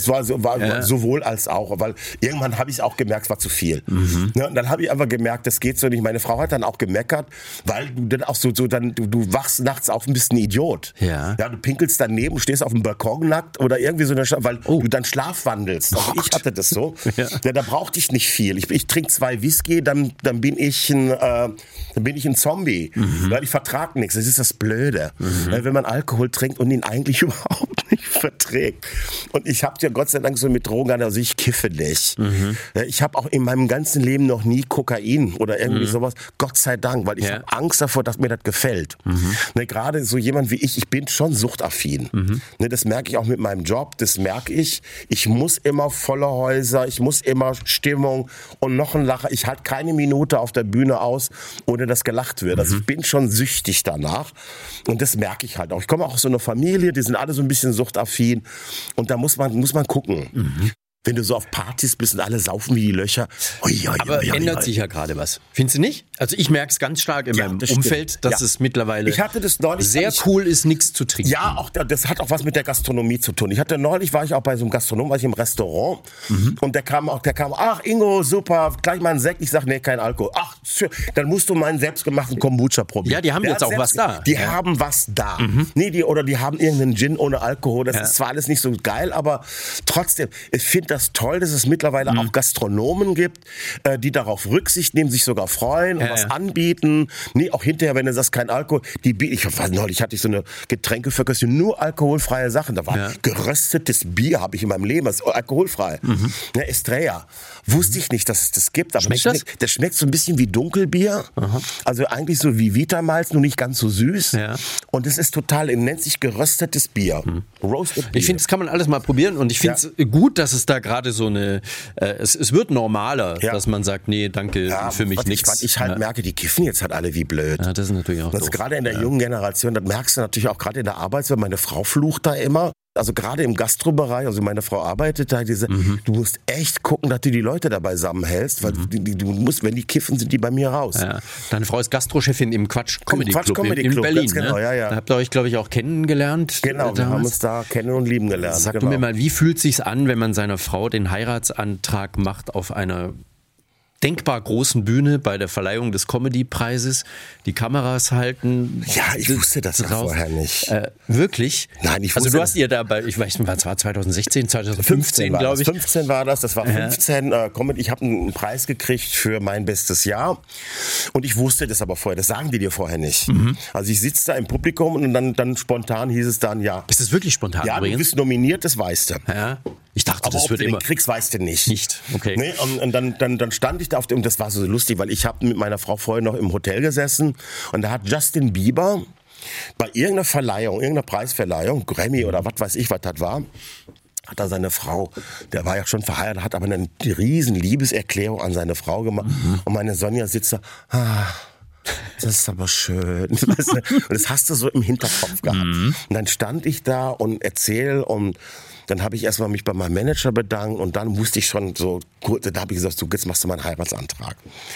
das war, so, war Ja. sowohl als auch, weil irgendwann habe ich es auch gemerkt, es war zu viel. Mhm. Ja, und dann habe ich einfach gemerkt, das geht so nicht. Meine Frau hat dann auch gemeckert, weil du dann auch so, so dann, du, du wachst nachts auf und bist ein Idiot. Ja. Ja, du pinkelst daneben, stehst auf dem Balkon nackt oder irgendwie so, eine, weil Oh. du dann schlafwandelst. Also ich hatte das so. Ja. Ja, da brauchte ich nicht viel. Ich, ich trinke zwei Whisky, dann, dann bin ich ein, äh, dann bin ich ein Zombie. Mhm. Weil ich vertrage nichts. Das ist das Blöde. Mhm. Wenn man Alkohol trinkt und ihn eigentlich überhaupt nicht verträgt. Und ich habe ja Gott sei Dank so mit Drogen, also ich kiffe nicht. Mhm. Ich habe auch in meinem ganzen Leben noch nie Kokain oder irgendwie mhm. sowas. Gott sei Dank, weil ich Ja. habe Angst davor, dass mir das gefällt. Mhm. Ne, gerade so jemand wie ich, ich bin schon suchtaffin. Mhm. Ne, das merke ich auch mit meinem Job, das merke ich. Ich muss immer volle Häuser, ich muss immer Stimmung und noch ein Lacher. Ich halte keine Minute auf der Bühne aus, ohne dass gelacht wird. Also ich bin schon süchtig danach und das merke ich halt auch. Ich komme auch aus so einer Familie, die sind alle so ein bisschen suchtaffin und da muss man, muss man gucken. Mhm. Wenn du so auf Partys bist und alle saufen wie die Löcher. Ui, ui, Aber ui, ui, ändert ui. sich ja gerade was. Findest du nicht? Also ich merke es ganz stark in Ja, meinem das stimmt. Umfeld, dass Ja. es mittlerweile Ich hatte das neulich, sehr ich- cool ist, nichts zu trinken. Ja, auch da- das hat auch was mit der Gastronomie zu tun. Ich hatte neulich war ich auch bei so einem Gastronom, war ich im Restaurant Mhm. und der kam auch, der kam, ach Ingo, super, gleich mal einen Sekt. Ich sag, nee, kein Alkohol. Ach, tschö, dann musst du meinen selbstgemachten Kombucha probieren. Ja, die haben Der jetzt hat auch was da. Die Ja. haben was da. Nee, die, oder die haben irgendeinen Gin ohne Alkohol. Das Ja. ist zwar alles nicht so geil, aber trotzdem, ich finde das toll, dass es mittlerweile auch Gastronomen gibt, äh, die darauf Rücksicht nehmen, sich sogar freuen und Ja, was ja. anbieten. Nee, auch hinterher, wenn du sagst, kein Alkohol, die bieten, ich weiß neulich hatte ich so eine Getränkeverköstigung, nur alkoholfreie Sachen. Da war Ja. geröstetes Bier, habe ich in meinem Leben, das ist alkoholfrei. Mhm. Ja, Estrella. Wusste ich nicht, dass es das gibt. Aber Schmeckt das, das? schmeckt, das schmeckt so ein bisschen wie Dunkelbier. Also eigentlich so wie Vitamalz, nur nicht ganz so süß. Ja. Und es ist total, es nennt sich geröstetes Bier. Roasted Beer. Ich finde, das kann man alles mal probieren und ich finde es gut, dass es da gerade so eine, äh, es, es wird normaler, Ja. dass man sagt, nee, danke, Ja, für mich was ich, was nichts. ich halt Ja. merke, die kiffen jetzt halt alle wie blöd. Ja, das ist natürlich auch Das doof. ist gerade in der jungen Generation, das merkst du natürlich auch gerade in der Arbeitswelt. Meine Frau flucht da immer. Also gerade im Gastrobereich, also meine Frau arbeitet da, diese, Mhm. du musst echt gucken, dass du die Leute dabei zusammenhältst, weil die, die, du musst, wenn die kiffen, sind die bei mir raus. Ja. Deine Frau ist Gastrochefin im Quatsch Comedy Quatsch Club Comedy in Club, Berlin. ganz genau, ne? ja, ja. Da habt ihr euch, glaube ich, auch kennengelernt. Genau, äh, wir haben damals. uns da kennen und lieben gelernt. Sag genau. du mir mal, wie fühlt sich's an, wenn man seiner Frau den Heiratsantrag macht auf einer denkbar großen Bühne bei der Verleihung des Comedy-Preises, die Kameras halten. Ja, ich wusste das ja drauf. vorher nicht. Äh, wirklich? Nein, ich Also wusste du hast ihr da bei, ich weiß nicht, was war zwanzig sechzehn, zwanzig fünfzehn, war glaube das. ich. fünfzehn war das, das war fünfzehn. Äh, Comedy. Ich habe einen Preis gekriegt für mein bestes Jahr und ich wusste das aber vorher, das sagen die dir vorher nicht. Mhm. Also ich sitze da im Publikum und dann, dann spontan hieß es dann, ja, Ist das wirklich spontan ja, du übrigens? bist nominiert, das weißt du. Ja. Ich dachte, Aber das ob wird du immer. den kriegst, weißt du nicht. Nicht, okay. Nee, und, und dann, dann, dann stand ich da auf dem, und das war so lustig, weil ich habe mit meiner Frau vorher noch im Hotel gesessen und da hat Justin Bieber bei irgendeiner Verleihung, irgendeiner Preisverleihung, Grammy oder was weiß ich, was das war, hat er seine Frau, der war ja schon verheiratet, hat aber eine riesen Liebeserklärung an seine Frau gemacht. Mhm. Und meine Sonja sitzt da, ah, das ist aber schön. Weißt du? Und das hast du so im Hinterkopf gehabt. Mhm. Und dann stand ich da und erzähl und dann habe ich erstmal mich bei meinem Manager bedankt und dann wusste ich schon so, kurz, da habe ich gesagt, du, jetzt machst du mal einen Heiratsantrag.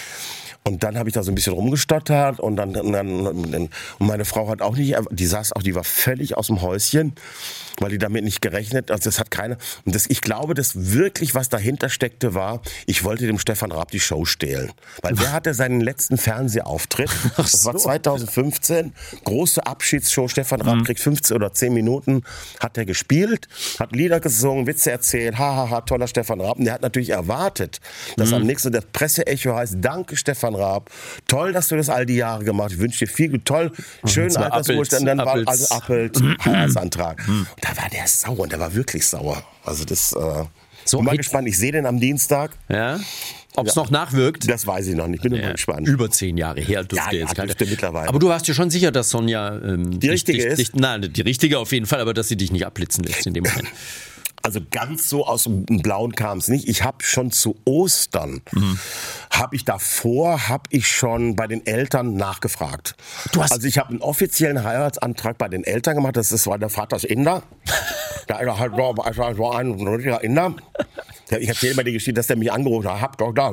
Und dann habe ich da so ein bisschen rumgestottert und dann, und dann und meine Frau hat auch nicht, die saß auch, die war völlig aus dem Häuschen, weil die damit nicht gerechnet, also das hat keine, und das, ich glaube, das wirklich, was dahinter steckte, war, ich wollte dem Stefan Raab die Show stehlen. Weil der hatte seinen letzten Fernsehauftritt, das war zwanzig fünfzehn, große Abschiedsshow, Stefan Raab kriegt fünfzehn oder zehn Minuten, hat er gespielt, hat Lieder gesungen, Witze erzählt, hahaha, toller Stefan Raab. Und der hat natürlich erwartet, dass mhm. am nächsten das Presseecho heißt, danke Stefan Raab, toll, dass du das all die Jahre gemacht hast, ich wünsche dir viel, toll, schönen so Alterswohlstand, dann war Appels. also Appelt, Heiratsantrag. Und da war der sauer und der war wirklich sauer. Also das, äh, So bin mal Hit- gespannt, ich sehe den am Dienstag, Ja. Ob es Ja. noch nachwirkt? das weiß ich noch nicht, bin Ja. immer gespannt. Über zehn Jahre her dürfte Ja, ja, jetzt keine- dürfte mittlerweile. Aber du warst dir schon sicher, dass Sonja ähm, Die richtige dich, ist? Dich, nein, die richtige auf jeden Fall, aber dass sie dich nicht abblitzen lässt in dem Moment. Also ganz so aus dem Blauen kam es nicht. Ich habe schon zu Ostern, mhm. habe ich davor, habe ich schon bei den Eltern nachgefragt. Du hast- also ich habe einen offiziellen Heiratsantrag bei den Eltern gemacht. Das ist, war der Vater ist Inder. Der war halt war, war ein richtiger Inder. Ja, ich erzähle immer die Geschichte, dass der mich angerufen hat, hab doch da,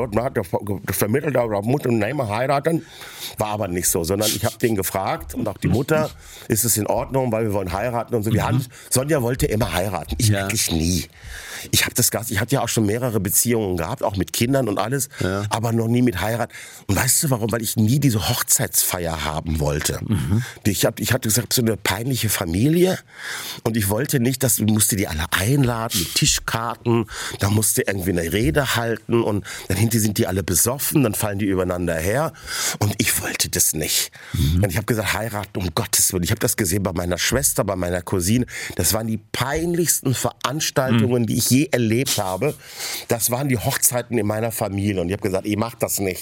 das vermittelt, da muss und Nehmer heiraten. War aber nicht so, sondern ich habe den gefragt und auch die Mutter, ist es in Ordnung, weil wir wollen heiraten und so. Wir haben, Sonja wollte immer heiraten, ich Ja. eigentlich nie. Ich habe das gar ich hatte ja auch schon mehrere Beziehungen gehabt, auch mit Kindern und alles, Ja. aber noch nie mit Heirat. Und weißt du warum? Weil ich nie diese Hochzeitsfeier haben wollte. Mhm. Ich, hab, ich hatte gesagt, so eine peinliche Familie und ich wollte nicht, dass du musste die alle einladen mit Tischkarten, da musste irgendwie eine Rede halten und dann hinterher sind die alle besoffen, dann fallen die übereinander her und ich wollte das nicht. Mhm. Und ich habe gesagt, heiraten um Gottes Willen. Ich habe das gesehen bei meiner Schwester, bei meiner Cousine. Das waren die peinlichsten Veranstaltungen, mhm. die ich je erlebt habe. Das waren die Hochzeiten in meiner Familie. Und ich habe gesagt, ich mach das nicht.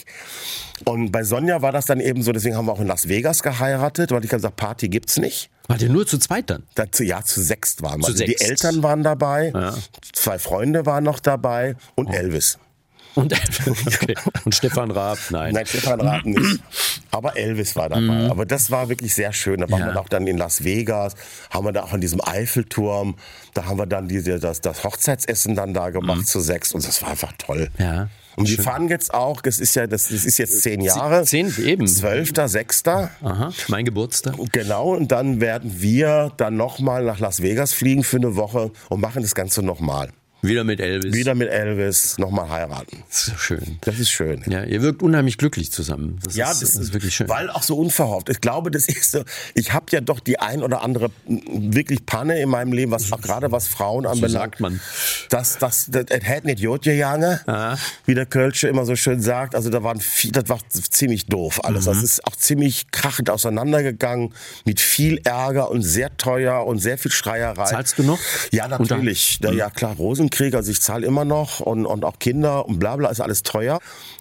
Und bei Sonja war das dann eben so, deswegen haben wir auch in Las Vegas geheiratet, weil ich habe gesagt, Party gibt's nicht. Wart ihr nur zu zweit dann? Dazu, ja, zu sechst waren wir. Zu Also die sechst. Eltern waren dabei, Ja. zwei Freunde waren noch dabei und Elvis. Und, okay. Und Stefan Raab? Nein. Nein, Stefan Raab nicht. Aber Elvis war dabei. Mhm. Aber das war wirklich sehr schön. Da waren Ja. wir auch dann in Las Vegas, haben wir da auch an diesem Eiffelturm, da haben wir dann diese, das, das Hochzeitsessen dann da gemacht Mhm. zu sechs und das war einfach toll. Ja. Und wir Schön. fahren jetzt auch, das ist ja, das, das ist jetzt zehn Jahre. Zehn, eben. Zwölfter, Sechster. Aha, mein Geburtstag. Genau, und dann werden wir dann nochmal nach Las Vegas fliegen für eine Woche und machen das Ganze nochmal. Wieder mit Elvis. Wieder mit Elvis, nochmal heiraten. Das ist so schön. Das ist schön. Ja, ihr wirkt unheimlich glücklich zusammen. Das Ja, ist, das, das ist wirklich schön. Weil auch so unverhofft. Ich glaube, das ist so, ich habe ja doch die ein oder andere m, wirklich Panne in meinem Leben, was auch gerade was Frauen anbelangt. sagt man. Das, das, das, das hätte nicht Jod gegangen, Aha. wie der Kölsche immer so schön sagt. Also da waren viel, das war ziemlich doof alles. Das ist auch ziemlich krachend auseinandergegangen, mit viel Ärger und sehr teuer und sehr viel Schreierei. Zahlst du noch? Ja, natürlich. Ja, ja, klar, Rosenkrieg, also ich zahle immer noch und, und auch Kinder und bla bla, ist alles teuer.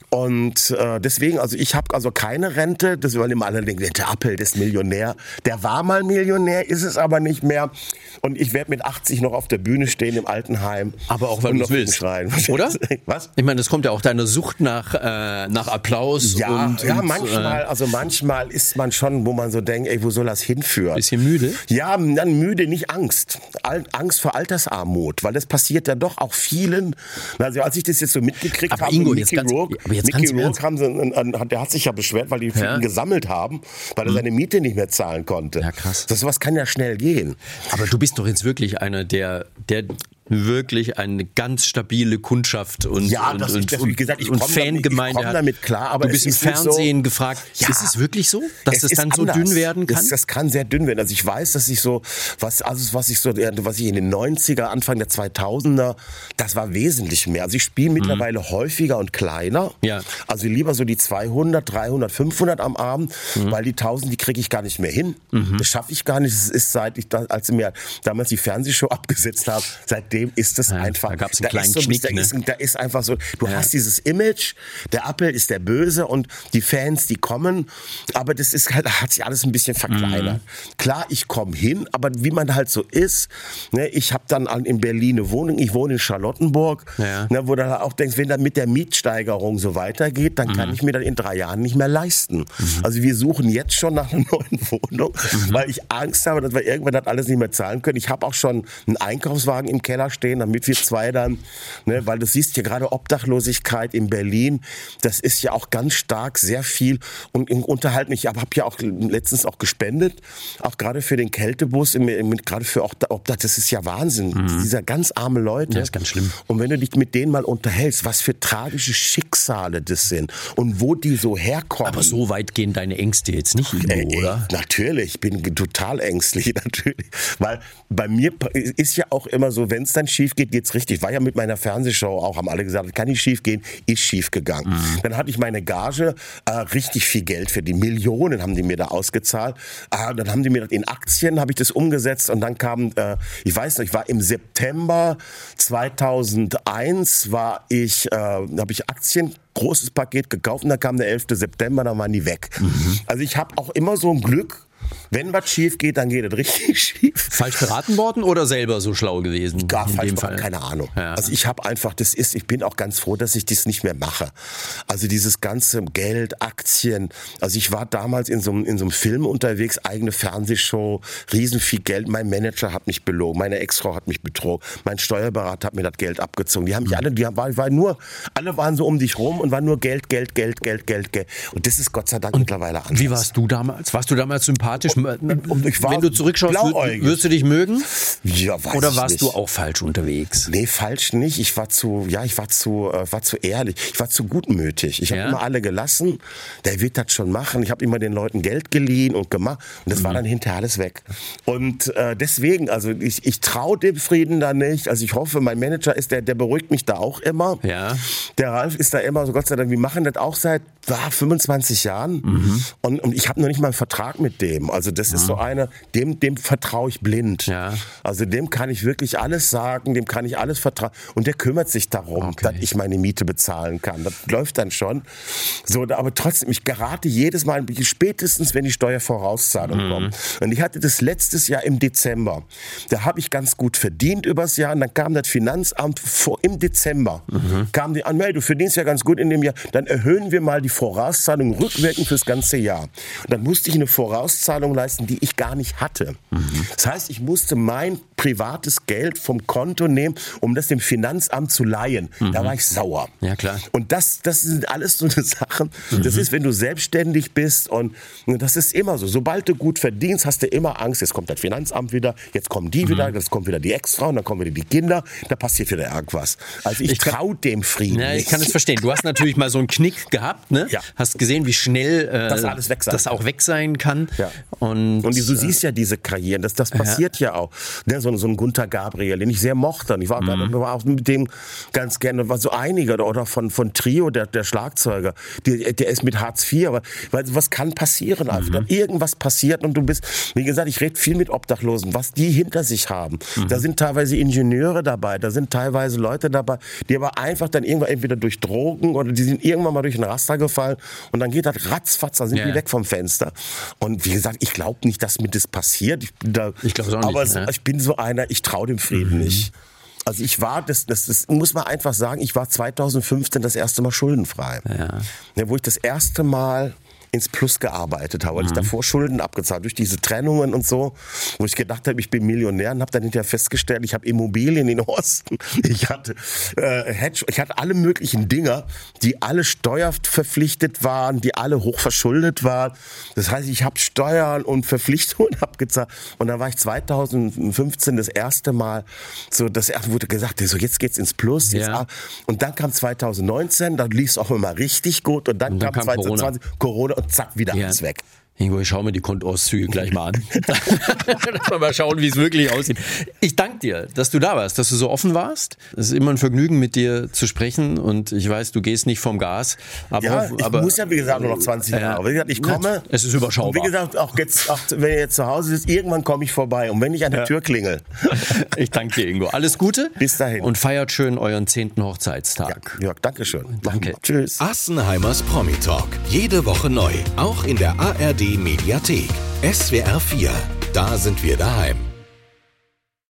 Und äh, deswegen, also ich habe also keine Rente, das wollen immer alle denken, der Appel, der ist Millionär. Der war mal Millionär, ist es aber nicht mehr. Und ich werde mit achtzig noch auf der Bühne stehen im Altenheim. Aber auch, weil und du noch es willst. schreien. Oder? Was? Ich meine, das kommt ja auch deiner Sucht nach, äh, nach Applaus. Ja, und, ja und, manchmal, Äh, also manchmal ist man schon, wo man so denkt, ey, wo soll das hinführen? bisschen müde? Ja, dann müde, nicht Angst. Al- Angst vor Altersarmut, weil das passiert ja doch auch vielen. Also als ich das jetzt so mitgekriegt Aber habe, Ingo, mit jetzt Mickey ganz- Rourke, aber jetzt Mickey ganz im Rourke Ernst. haben sie, einen- einen- der hat sich ja beschwert, weil die für Ja. ihn gesammelt haben, weil er seine Miete nicht mehr zahlen konnte. Ja, krass. Das sowas kann ja schnell gehen. Aber du bist doch jetzt wirklich einer, der, der wirklich eine ganz stabile Kundschaft und, Ja, und, das und, ist, wie und, gesagt, ich und komme damit, ich Fangemeinde komm hat. damit klar, aber du bist es im ist nicht so- Fernsehen gefragt. Ja. Ist es wirklich so, dass Es das ist dann so anders. dünn werden kann? Das, das kann sehr dünn werden. Also ich weiß, dass ich so, was, also was ich so, was ich in den neunziger, Anfang der zweitausender, das war wesentlich mehr. Also ich spiele mittlerweile häufiger und kleiner. Ja. Also lieber so die zweihundert, dreihundert, fünfhundert am Abend, weil die tausend, die kriege ich gar nicht mehr hin. Das schaffe ich gar nicht. Es ist seit ich, da, als sie mir damals die Fernsehshow abgesetzt haben, seitdem ist das Ja, einfach. da gab's einen da kleinen ist so, Knick, da, ne? ist, da ist einfach so, du hast dieses Image, der Appel ist der Böse und die Fans, die kommen, aber das ist halt, hat sich alles ein bisschen verkleinert. Klar, ich komme hin, aber wie man halt so ist, ne, ich habe dann an- in Berlin eine Wohnung, ich wohne in Charlottenburg, Ja. ne, wo du halt auch denkst, wenn dann mit der Mietsteigerung so weitergeht, dann kann ich mir dann in drei Jahren nicht mehr leisten. Also wir suchen jetzt schon nach einer neuen Wohnung, weil ich Angst habe, dass wir irgendwann das alles nicht mehr zahlen können. Ich habe auch schon einen Einkaufswagen im Keller stehen, damit wir zwei dann, ne, weil du siehst hier gerade Obdachlosigkeit in Berlin, das ist ja auch ganz stark, sehr viel und im Unterhalt mich, ich habe ja auch letztens auch gespendet, auch gerade für den Kältebus, im, im, gerade für Obdach, das ist ja Wahnsinn, dieser ganz arme Leute. Ja, ist ganz schlimm. Und wenn du dich mit denen mal unterhältst, was für tragische Schicksale das sind und wo die so herkommen. Aber so weit gehen deine Ängste jetzt nicht, Ingo, Äh, äh, oder? Natürlich, ich bin total ängstlich, natürlich. Weil bei mir ist ja auch immer so, wenn es dann schief geht, geht's richtig. War ja mit meiner Fernsehshow auch, haben alle gesagt, kann nicht schief gehen, ist schief gegangen. Mhm. Dann hatte ich meine Gage, äh, richtig viel Geld für die Millionen haben die mir da ausgezahlt. Äh, dann haben die mir das in Aktien, habe ich das umgesetzt und dann kam, äh, ich weiß nicht, ich war im September zweitausendeins, war ich, äh, habe ich Aktien großes Paket gekauft und dann kam der elfte September, dann waren die weg. Also ich habe auch immer so ein Glück, Wenn was schief geht, dann geht es richtig schief. Falsch beraten worden oder selber so schlau gewesen? Gar in falsch, dem Fall? Keine Ahnung. Ja. Also ich habe einfach, das ist, ich bin auch ganz froh, dass ich das nicht mehr mache. Also dieses ganze Geld, Aktien. Also ich war damals in so einem, in so einem Film unterwegs, eigene Fernsehshow, riesen viel Geld. Mein Manager hat mich belogen, meine Ex-Frau hat mich betrogen, mein Steuerberater hat mir das Geld abgezogen. Die haben mich alle, die haben, war, war nur, alle waren so um dich rum und waren nur Geld, Geld, Geld, Geld, Geld, Geld. Und das ist Gott sei Dank und mittlerweile anders. Wie warst du damals? Warst du damals sympathisch? Und, und ich war Wenn du zurückschaust, blauäugig. würdest du dich mögen? Ja, weiß Oder ich warst nicht. du auch falsch unterwegs? Nee, falsch nicht. Ich war zu, ja, ich war zu, äh, war zu ehrlich. Ich war zu gutmütig. Ich habe Ja? immer alle gelassen. Der wird das schon machen. Ich habe immer den Leuten Geld geliehen und gemacht. Und das mhm. war dann hinterher alles weg. Und äh, deswegen, also ich, ich traue dem Frieden da nicht. Also ich hoffe, mein Manager ist der, der beruhigt mich da auch immer. Ja. Der Ralf ist da immer so, Gott sei Dank, wir machen das auch seit ah, fünfundzwanzig Jahren. Mhm. Und, und ich habe noch nicht mal einen Vertrag mit dem. Also das mhm. ist so einer, dem, dem vertraue ich blind. Ja. Also dem kann ich wirklich alles sagen, dem kann ich alles vertrauen. Und der kümmert sich darum, Okay. dass ich meine Miete bezahlen kann. Das läuft dann schon. So, aber trotzdem, ich gerate jedes Mal, spätestens wenn die Steuervorauszahlung mhm. kommt. Und ich hatte das letztes Jahr im Dezember. Da habe ich ganz gut verdient übers Jahr. Und dann kam das Finanzamt vor, im Dezember. Mhm. Kam die an, hey, du verdienst ja ganz gut in dem Jahr. Dann erhöhen wir mal die Vorauszahlung rückwirkend fürs ganze Jahr. Und dann musste ich eine Vorauszahlung leisten, die ich gar nicht hatte. Mhm. Das heißt, ich musste mein privates Geld vom Konto nehmen, um das dem Finanzamt zu leihen. Mhm. Da war ich sauer. Ja, klar. Und das, das sind alles so eine Sachen. Mhm. Das ist, wenn du selbstständig bist und das ist immer so. Sobald du gut verdienst, hast du immer Angst. Jetzt kommt das Finanzamt wieder, jetzt kommen die mhm. wieder, jetzt kommt wieder die Ex-Frau, dann kommen wieder die Kinder, da passiert wieder irgendwas. Also ich, ich traue dem Frieden ja, nicht. Ich kann es verstehen. Du hast natürlich mal so einen Knick gehabt, ne? Ja. Hast gesehen, wie schnell äh, das alles weg sein das auch weg sein kann. Ja. Und, und du siehst ja diese Karrieren, das, das passiert ja, ja auch. Ne, so, so ein Gunther Gabriel, den ich sehr mochte. Ich war, mhm. war auch mit dem ganz gerne, war so einige, oder von, von Trio, der, der Schlagzeuger, der, der ist mit Hartz vier, aber weil was kann passieren einfach? Mhm. Irgendwas passiert und du bist, wie gesagt, ich rede viel mit Obdachlosen, was die hinter sich haben. Mhm. Da sind teilweise Ingenieure dabei, da sind teilweise Leute dabei, die aber einfach dann irgendwann entweder durch Drogen oder die sind irgendwann mal durch ein Raster gefallen und dann geht das ratzfatz, dann sind ja. die weg vom Fenster. Und wie gesagt, ich glaube nicht, dass mir das passiert. Ich, da, ich glaube es auch nicht. Aber ja. ich bin so einer, ich traue dem Frieden mhm. nicht. Also ich war, das, das, das muss man einfach sagen, ich war zweitausendfünfzehn das erste Mal schuldenfrei. Ja. Ja, wo ich das erste Mal ins Plus gearbeitet habe, weil mhm. ich davor Schulden abgezahlt durch diese Trennungen und so, wo ich gedacht habe, ich bin Millionär und habe dann hinterher festgestellt, ich habe Immobilien in den Osten, ich hatte äh, Hedge, ich hatte alle möglichen Dinger, die alle steuerverpflichtet waren, die alle hochverschuldet waren. Das heißt, ich habe Steuern und Verpflichtungen abgezahlt und dann war ich zweitausendfünfzehn das erste Mal so, das erste wurde gesagt, so jetzt geht's ins Plus, jetzt ja. und dann kam zweitausendneunzehn, da lief es auch immer richtig gut und dann, und dann kam, kam zweitausendzwanzig Corona, Corona und zack, wieder ja. alles weg. Ingo, ich schaue mir die Kontoauszüge gleich mal an. Lass mal, mal schauen, wie es wirklich aussieht. Ich danke dir, dass du da warst, dass du so offen warst. Es ist immer ein Vergnügen, mit dir zu sprechen und ich weiß, du gehst nicht vom Gas. Aber, ja, ich aber, muss ja, wie gesagt, nur noch zwanzig Jahre. Aber wie gesagt, ich komme. Es ist überschaubar. Und wie gesagt, auch jetzt, auch wenn ihr jetzt zu Hause sitzt, irgendwann komme ich vorbei. Und wenn ich an der ja. Tür klingel. Ich danke dir, Ingo. Alles Gute. Bis dahin. Und feiert schön euren zehnten Hochzeitstag. Ja, Jörg, danke schön. Danke. Tschüss. Assenheimers Promi Talk. Jede Woche neu. Auch in der A R D Mediathek. S W R vier. Da sind wir daheim.